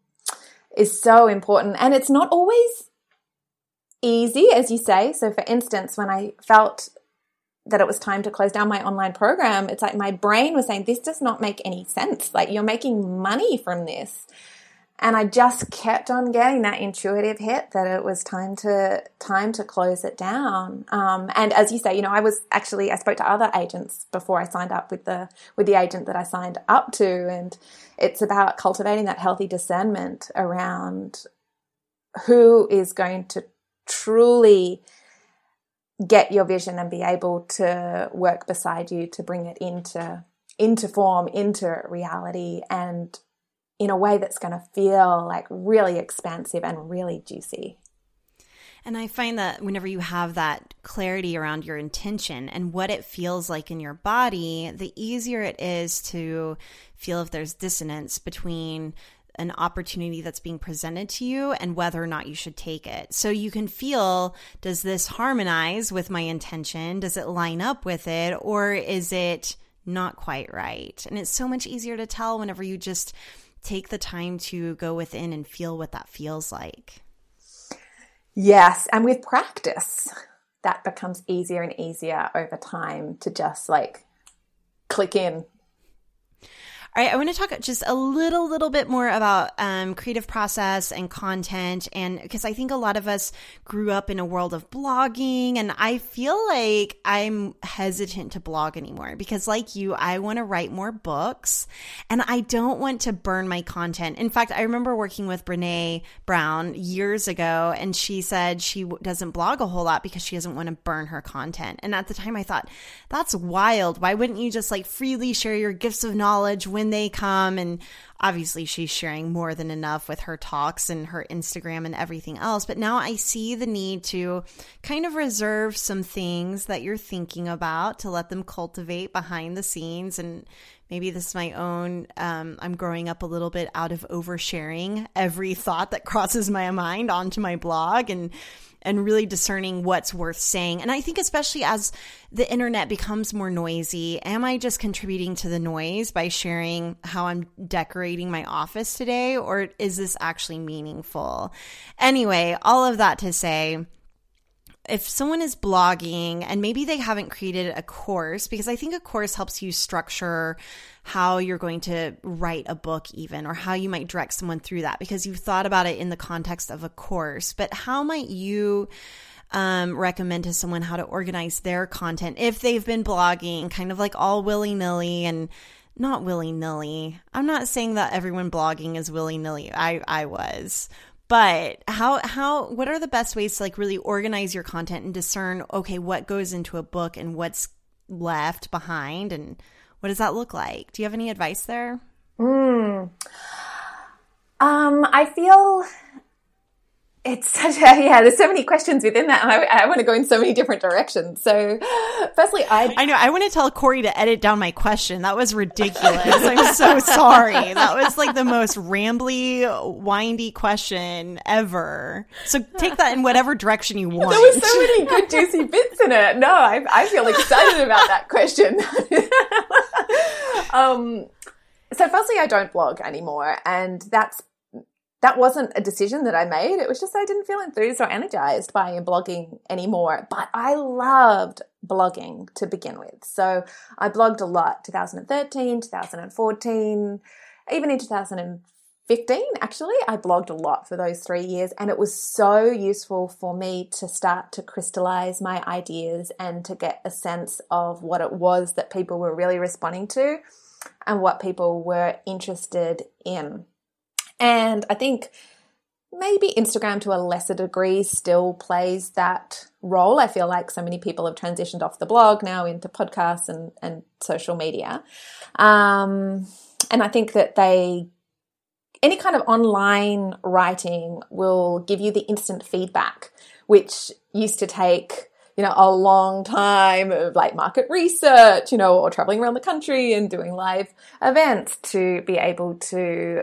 so important. And it's not always easy, as you say. So for instance, when I felt that it was time to close down my online program, it's like my brain was saying, this does not make any sense. You're making money from this. And I just kept on getting that intuitive hit that it was time to close it down. And as you say, I spoke to other agents before I signed up with the agent that I signed up to. And it's about cultivating that healthy discernment around who is going to truly get your vision and be able to work beside you to bring it into form, into reality, and in a way that's going to feel really expansive and really juicy. And I find that whenever you have that clarity around your intention and what it feels like in your body, the easier it is to feel if there's dissonance between an opportunity that's being presented to you and whether or not you should take it. So you can feel, does this harmonize with my intention? Does it line up with it? Or is it not quite right? And it's so much easier to tell whenever you just take the time to go within and feel what that feels like. Yes. And with practice, that becomes easier and easier over time to just click in. All right, I want to talk just a little bit more about creative process and content, and because I think a lot of us grew up in a world of blogging, and I feel like I'm hesitant to blog anymore because, like you, I want to write more books, and I don't want to burn my content. In fact, I remember working with Brene Brown years ago, and she said she doesn't blog a whole lot because she doesn't want to burn her content. And at the time, I thought, that's wild. Why wouldn't you just freely share your gifts of knowledge when they come? And obviously she's sharing more than enough with her talks and her Instagram and everything else. But now I see the need to kind of reserve some things that you're thinking about to let them cultivate behind the scenes. And maybe this is my own, I'm growing up a little bit out of oversharing every thought that crosses my mind onto my blog, and really discerning what's worth saying. And I think especially as the internet becomes more noisy, am I just contributing to the noise by sharing how I'm decorating my office today, or is this actually meaningful? Anyway, all of that to say, if someone is blogging and maybe they haven't created a course, because I think a course helps you structure how you're going to write a book even, or how you might direct someone through that because you've thought about it in the context of a course. But how might you recommend to someone how to organize their content if they've been blogging kind of like all willy-nilly and not willy-nilly? I'm not saying that everyone blogging is willy-nilly. I was. But what are the best ways to like really organize your content and discern, okay, what goes into a book and what's left behind, and what does that look like? Do you have any advice there? I feel it's such there's so many questions within that. I want to go in so many different directions. So firstly, I know, I want to tell Corey to edit down my question. That was ridiculous. I'm so sorry. That was like the most rambly, windy question ever. So take that in whatever direction you want. There were so many good juicy bits in it. No, I feel excited about that question. So firstly, I don't blog anymore, and that wasn't a decision that I made. It was just I didn't feel enthused or energized by blogging anymore. But I loved blogging to begin with. So I blogged a lot, 2013, 2014, even in 2015, actually. I blogged a lot for those 3 years. And it was so useful for me to start to crystallize my ideas and to get a sense of what it was that people were really responding to and what people were interested in. And I think maybe Instagram to a lesser degree still plays that role. I feel like so many people have transitioned off the blog now into podcasts and social media. And I think that any kind of online writing will give you the instant feedback, which used to take a long time of like market research, or traveling around the country and doing live events to be able to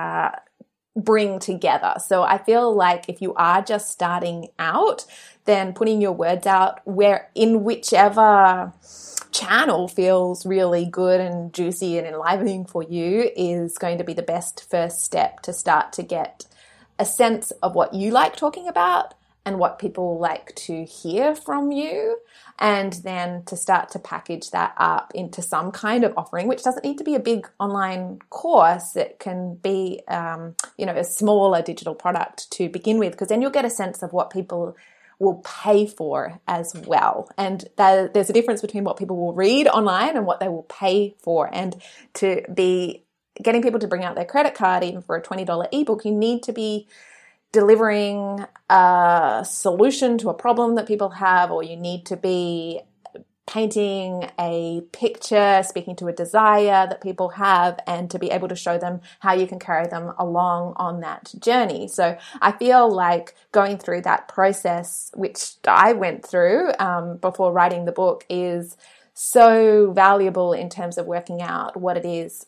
bring together. So I feel like if you are just starting out, then putting your words out in whichever channel feels really good and juicy and enlivening for you is going to be the best first step to start to get a sense of what you like talking about and what people like to hear from you, and then to start to package that up into some kind of offering, which doesn't need to be a big online course. It can be, a smaller digital product to begin with, because then you'll get a sense of what people will pay for as well. And there's a difference between what people will read online and what they will pay for. And to be getting people to bring out their credit card, even for a $20 ebook, you need to be delivering a solution to a problem that people have, or you need to be painting a picture, speaking to a desire that people have, and to be able to show them how you can carry them along on that journey. So I feel like going through that process, which I went through before writing the book, is so valuable in terms of working out what it is.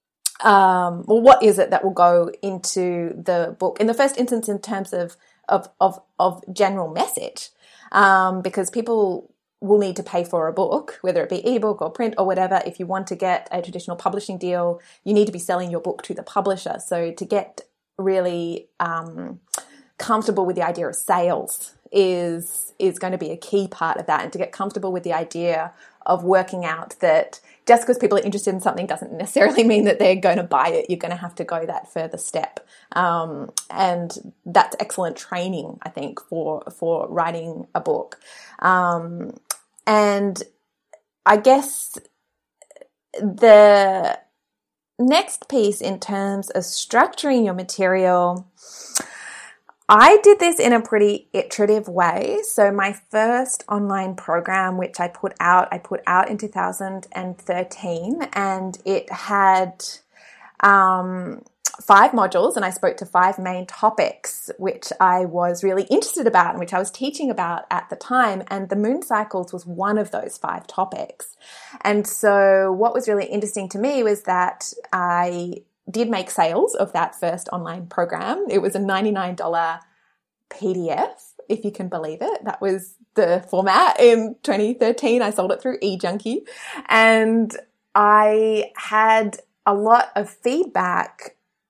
What is it that will go into the book in the first instance in terms of general message, because people will need to pay for a book, whether it be ebook or print or whatever. If you want to get a traditional publishing deal, you need to be selling your book to the publisher. So to get really comfortable with the idea of sales is going to be a key part of that, and to get comfortable with the idea of working out that just because people are interested in something doesn't necessarily mean that they're going to buy it. You're going to have to go that further step. And that's excellent training, I think, for writing a book. And I guess the next piece in terms of structuring your material, I did this in a pretty iterative way. So my first online program, which I put out in 2013, and it had 5 modules, and I spoke to 5 main topics, which I was really interested about and which I was teaching about at the time. And the moon cycles was one of those 5 topics. And so what was really interesting to me was that I did make sales of that first online program. It was a $99 PDF, if you can believe it. That was the format in 2013. I sold it through eJunkie, and I had a lot of feedback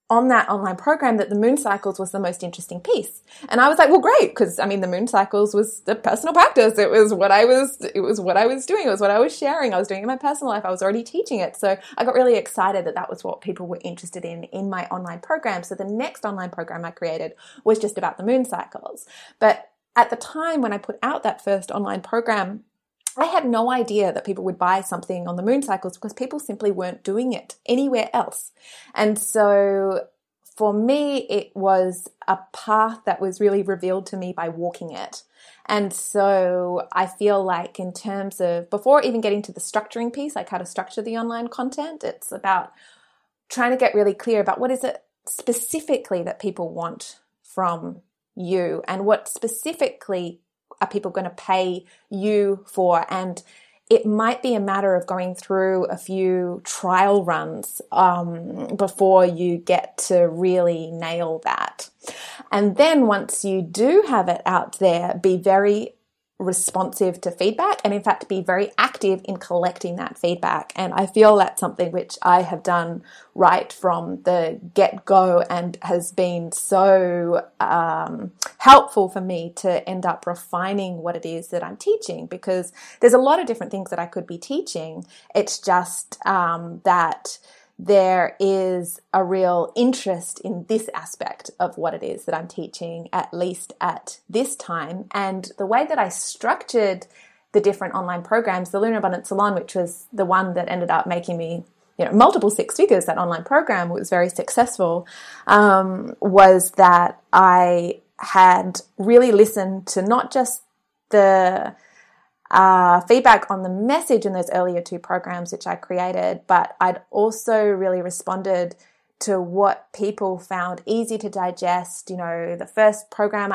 on that online program that the moon cycles was the most interesting piece. And I was like, well, great. Because I mean, the moon cycles was the personal practice. It was what I was doing. It was what I was sharing. I was doing it in my personal life. I was already teaching it. So I got really excited that was what people were interested in my online program. So the next online program I created was just about the moon cycles. But at the time when I put out that first online program, I had no idea that people would buy something on the moon cycles because people simply weren't doing it anywhere else. And so for me, it was a path that was really revealed to me by walking it. And so I feel like in terms of, before even getting to the structuring piece, like how to structure the online content, it's about trying to get really clear about what is it specifically that people want from you and what specifically are people going to pay you for. And it might be a matter of going through a few trial runs before you get to really nail that. And then once you do have it out there, be very responsive to feedback and in fact be very active in collecting that feedback. And I feel that's something which I have done right from the get-go and has been so helpful for me to end up refining what it is that I'm teaching, because there's a lot of different things that I could be teaching. It's just that there is a real interest in this aspect of what it is that I'm teaching, at least at this time. And the way that I structured the different online programs, the Lunar Abundance Salon, which was the one that ended up making me, multiple six figures, that online program was very successful, was that I had really listened to not just the feedback on the message in those earlier two programs which I created, but I'd also really responded to what people found easy to digest. The first program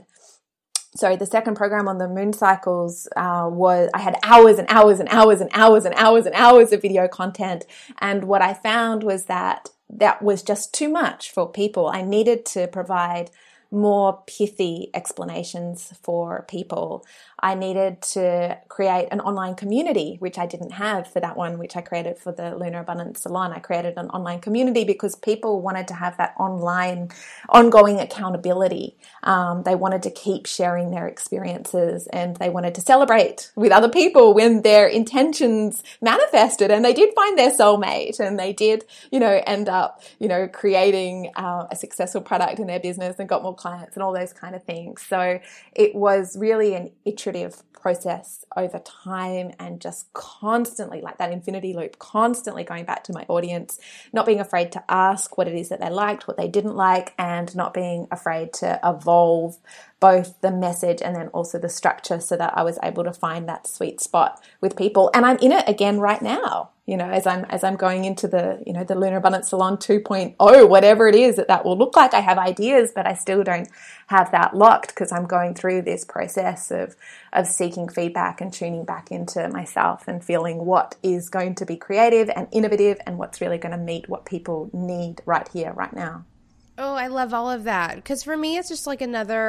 the second program on the moon cycles was, I had hours and hours and hours and hours and hours and hours of video content. And what I found was that was just too much for people. I needed to provide more pithy explanations for people. I needed to create an online community, which I didn't have for that one, which I created for the Lunar Abundance Salon. I created an online community because people wanted to have that online ongoing accountability. They wanted to keep sharing their experiences and they wanted to celebrate with other people when their intentions manifested and they did find their soulmate and they did, end up, creating a successful product in their business and got more clients and all those kind of things. So it was really an iterative process over time and just constantly, like that infinity loop, constantly going back to my audience, not being afraid to ask what it is that they liked, what they didn't like, and not being afraid to evolve both the message and then also the structure so that I was able to find that sweet spot with people. And I'm in it again right now, as I'm going into the, the Lunar Abundance Salon 2.0, whatever it is that will look like. I have ideas, but I still don't have that locked because I'm going through this process of seeking feedback and tuning back into myself and feeling what is going to be creative and innovative and what's really going to meet what people need right here, right now. Oh, I love all of that. Because for me, it's just like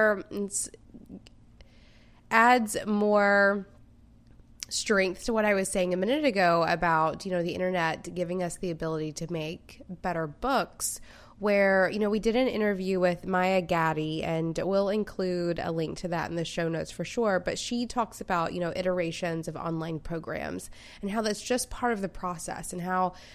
adds more strength to what I was saying a minute ago about, the internet giving us the ability to make better books, where, we did an interview with Maya Gaddy, and we'll include a link to that in the show notes for sure. But she talks about, iterations of online programs and how that's just part of the process, and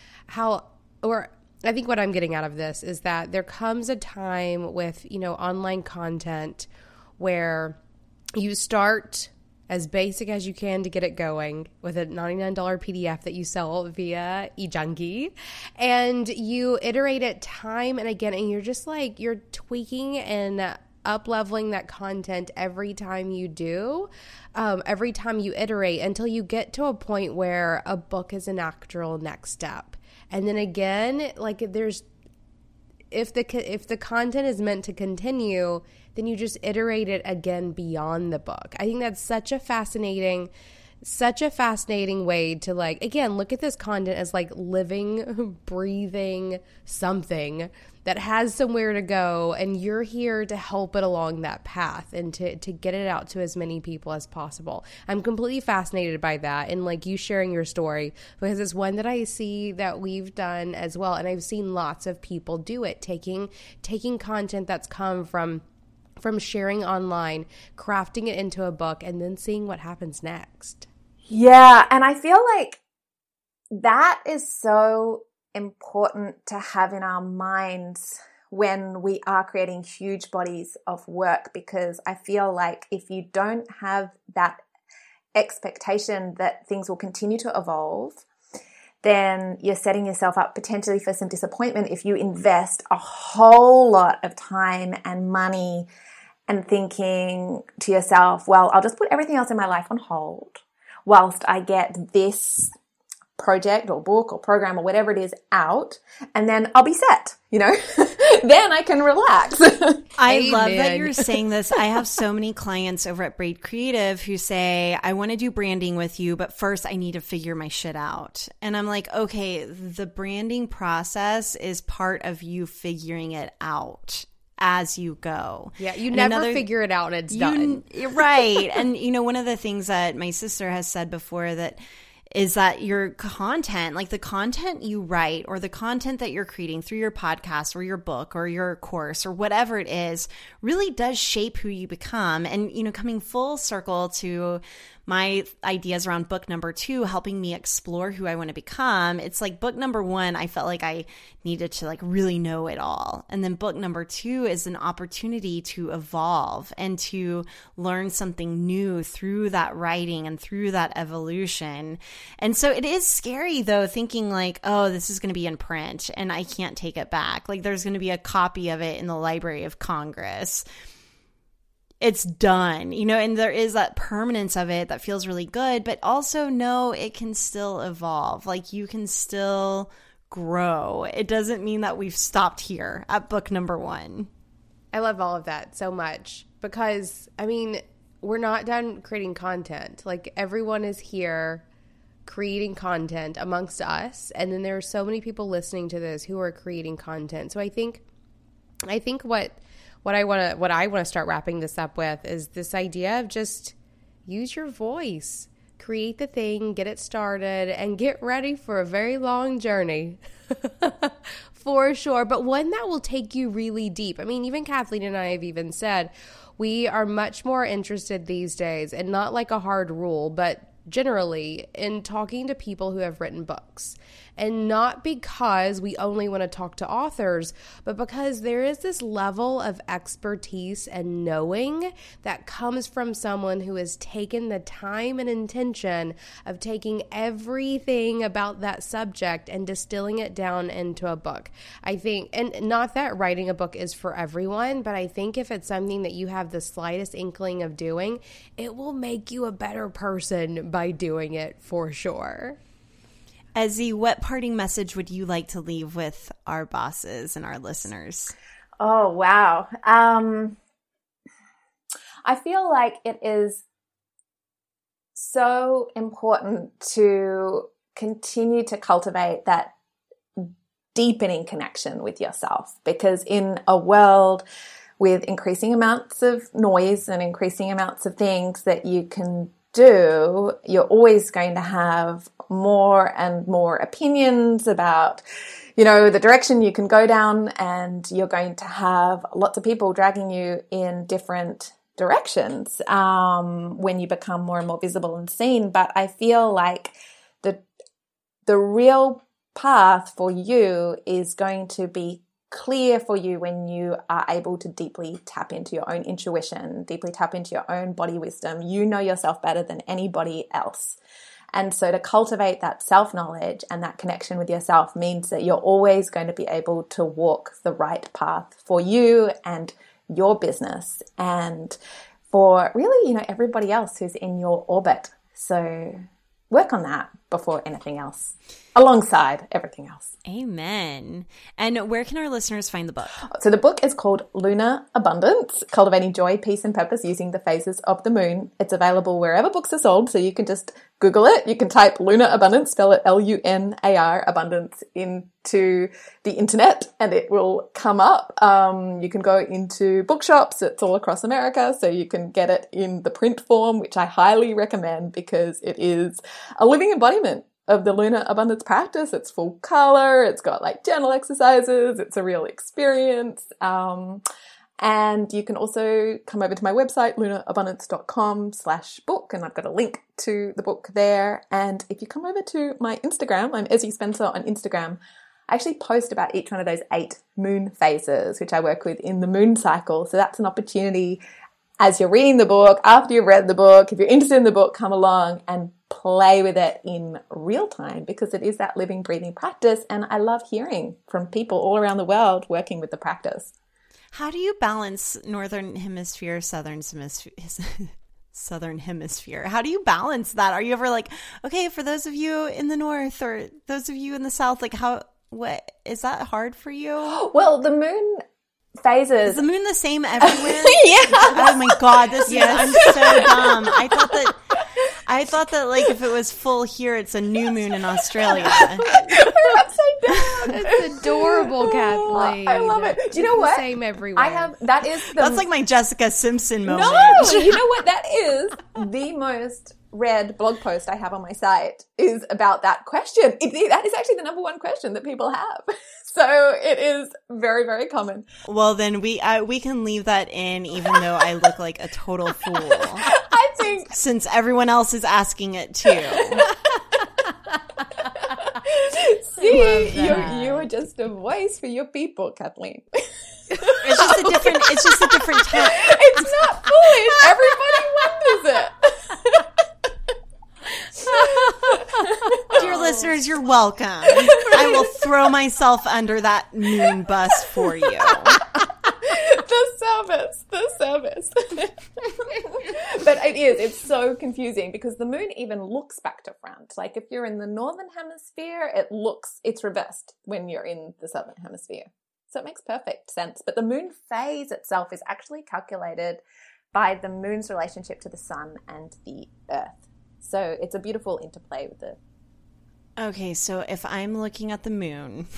I think what I'm getting out of this is that there comes a time with, online content where you start as basic as you can to get it going with a $99 PDF that you sell via eJunkie, and you iterate it time and again, and you're just like, you're tweaking and up-leveling that content every time you do, every time you iterate, until you get to a point where a book is a natural next step. And then again, like if the content is meant to continue, then you just iterate it again beyond the book. I think that's such a fascinating way to, like, again, look at this content as like living, breathing something that has somewhere to go, and you're here to help it along that path and to get it out to as many people as possible. I'm completely fascinated by that, and like you sharing your story, because it's one that I see that we've done as well, and I've seen lots of people do it, taking content that's come from sharing online, crafting it into a book, and then seeing what happens next. Yeah, and I feel like that is so important to have in our minds when we are creating huge bodies of work, because I feel like if you don't have that expectation that things will continue to evolve, then you're setting yourself up potentially for some disappointment if you invest a whole lot of time and money and thinking to yourself, well, I'll just put everything else in my life on hold whilst I get this project or book or program or whatever it is out, and then I'll be set, then I can relax. I love that you're saying this. I have so many clients over at Braid Creative who say, I want to do branding with you, but first I need to figure my shit out. And I'm like, okay, the branding process is part of you figuring it out as you go. Yeah, you never figure it out and it's done. Right. And one of the things that my sister has said before is that your content, like the content you write or the content that you're creating through your podcast or your book or your course or whatever it is, really does shape who you become. And, coming full circle to my ideas around book number 2, helping me explore who I want to become. It's like book number 1, I felt like I needed to like really know it all. And then book number 2 is an opportunity to evolve and to learn something new through that writing and through that evolution. And so it is scary though, thinking like, oh, this is going to be in print and I can't take it back. Like there's going to be a copy of it in the Library of Congress. It's done, and there is that permanence of it that feels really good, but also no, it can still evolve. Like you can still grow. It doesn't mean that we've stopped here at book number 1. I love all of that so much because, we're not done creating content. Like everyone is here creating content amongst us, and then there are so many people listening to this who are creating content. So I think what I want to start wrapping this up with is this idea of just use your voice, create the thing, get it started, and get ready for a very long journey for sure, but one that will take you really deep. Even Kathleen and I have even said we are much more interested these days, and not like a hard rule, but generally in talking to people who have written books. And not because we only want to talk to authors, but because there is this level of expertise and knowing that comes from someone who has taken the time and intention of taking everything about that subject and distilling it down into a book. I think, and not that writing a book is for everyone, but I think if it's something that you have the slightest inkling of doing, it will make you a better person by doing it for sure. Ezzy, what parting message would you like to leave with our bosses and our listeners? Oh, wow. I feel like it is so important to continue to cultivate that deepening connection with yourself, because in a world with increasing amounts of noise and increasing amounts of things that you can do, you're always going to have more and more opinions about, the direction you can go down, and you're going to have lots of people dragging you in different directions when you become more and more visible and seen. But I feel like the real path for you is going to be clear for you when you are able to deeply tap into your own intuition, deeply tap into your own body wisdom. You know yourself better than anybody else. And so to cultivate that self-knowledge and that connection with yourself means that you're always going to be able to walk the right path for you and your business and for really, everybody else who's in your orbit. So work on that before anything else. alongside everything else. Amen. And where can our listeners find the book? So the book is called Lunar Abundance, Cultivating Joy, Peace and Purpose Using the Phases of the Moon. It's available wherever books are sold, so you can just Google it. You can type Lunar Abundance, spell it Lunar, abundance, into the internet and it will come up. You can go into bookshops. It's all across America, so you can get it in the print form, which I highly recommend because it is a living embodiment of the Lunar Abundance practice. It's full color. It's got like journal exercises. It's a real experience. And you can also come over to my website, lunarabundance.com/book, and I've got a link to the book there. And if you come over to my Instagram, I'm Ezzy Spencer on Instagram, I actually post about each one of those 8 moon phases, which I work with in the moon cycle. So that's an opportunity as you're reading the book, after you've read the book, if you're interested in the book, come along and play with it in real time because it is that living, breathing practice. And I love hearing from people all around the world working with the practice. How do you balance Northern Hemisphere, Southern Hemisphere? How do you balance that? Are you ever like, okay, for those of you in the North or those of you in the South, like what is that hard for you? Well, the moon phases. Is the moon the same everywhere? Yeah. Oh my God, I'm so dumb. I thought that like if it was full here, it's a new moon in Australia. We're upside down. It's adorable, Kathleen. I love it. Do you know what? Same everywhere. That's like my Jessica Simpson moment. No, you know what? That is the most read blog post I have on my site is about that question. That is actually the number one question that people have. So it is very, very common. Well, then we can leave that in, even though I look like a total fool. I think since everyone else is asking it too. See, you are just a voice for your people, Kathleen. It's just a different time. It's not foolish. Everybody wonders it. Dear listeners, you're welcome. I will throw myself under that moon bus for you. The service. But it's so confusing because the moon even looks back to front. Like if you're in the northern hemisphere, it's reversed when you're in the southern hemisphere. So it makes perfect sense. But the moon phase itself is actually calculated by the moon's relationship to the sun and the earth. So it's a beautiful interplay with the... Okay, so if I'm looking at the moon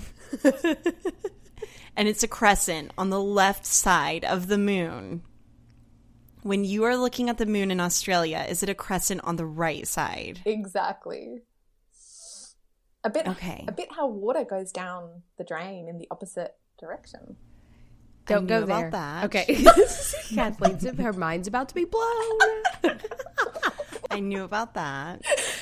and it's a crescent on the left side of the moon, when you are looking at the moon in Australia, is it a crescent on the right side? Exactly. A bit how water goes down the drain in the opposite direction. Don't go there. About that. Okay. Kathleen's, her mind's about to be blown. I knew about that.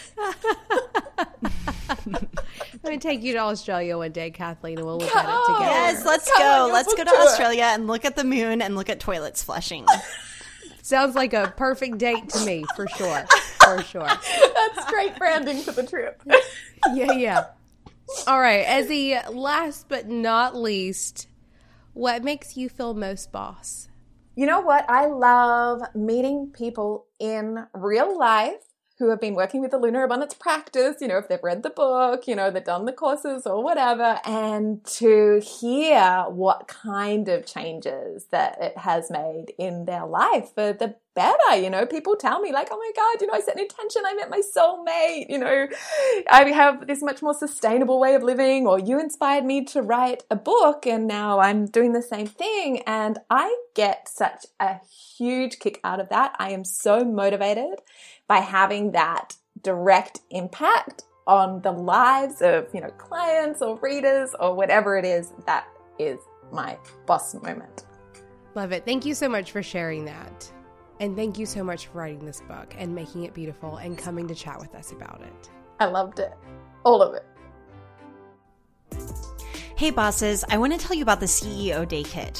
I'm going to take you to Australia one day, Kathleen, and we'll look at it together. Yes, let's go. Let's go to Australia and look at the moon and look at toilets flushing. Sounds like a perfect date to me, for sure. For sure. That's great branding for the trip. Yeah. All right. Ezzy, last but not least, what makes you feel most boss? You know what? I love meeting people in real life who have been working with the Lunar Abundance practice, if they've read the book, they've done the courses or whatever, and to hear what kind of changes that it has made in their life for the better. People tell me like, oh my God, I set an intention, I met my soulmate, I have this much more sustainable way of living, or you inspired me to write a book and now I'm doing the same thing. And I get such a huge kick out of that. I am so motivated by having that direct impact on the lives of, clients or readers or whatever it is. That is my boss moment. Love it. Thank you so much for sharing that. And thank you so much for writing this book and making it beautiful and coming to chat with us about it. I loved it. All of it. Hey bosses, I want to tell you about the CEO Day Kit.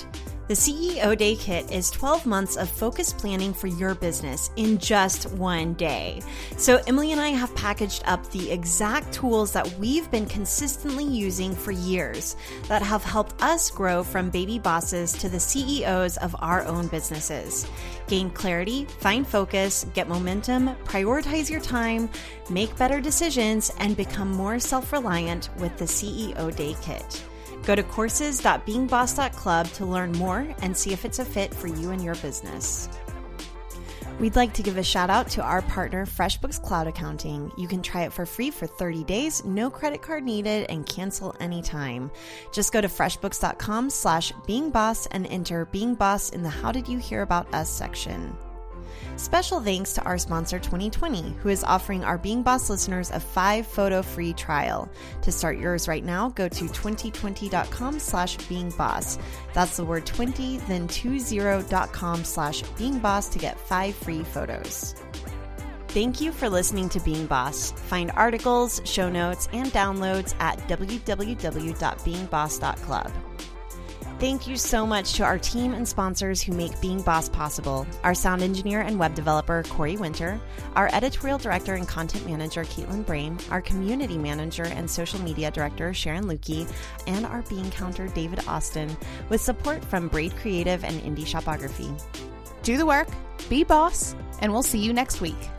The CEO Day Kit is 12 months of focused planning for your business in just one day. So Emily and I have packaged up the exact tools that we've been consistently using for years that have helped us grow from baby bosses to the CEOs of our own businesses. Gain clarity, find focus, get momentum, prioritize your time, make better decisions, and become more self-reliant with the CEO Day Kit. Go to courses.beingboss.club to learn more and see if it's a fit for you and your business. We'd like to give a shout out to our partner, FreshBooks Cloud Accounting. You can try it for free for 30 days, no credit card needed, and cancel anytime. Just go to freshbooks.com/beingboss and enter Being Boss in the How Did You Hear About Us section. Special thanks to our sponsor 2020, who is offering our Being Boss listeners a 5-photo free trial. To start yours right now, go to 2020.com/beingboss. That's the word 20, then 20.com/beingboss to get 5 free photos. Thank you for listening to Being Boss. Find articles, show notes, and downloads at www.beingboss.club. Thank you so much to our team and sponsors who make Being Boss possible. Our sound engineer and web developer, Corey Winter, our editorial director and content manager, Caitlin Brain, our community manager and social media director, Sharon Lukey, and our bean counter, David Austin, with support from Braid Creative and Indie Shopography. Do the work, be boss, and we'll see you next week.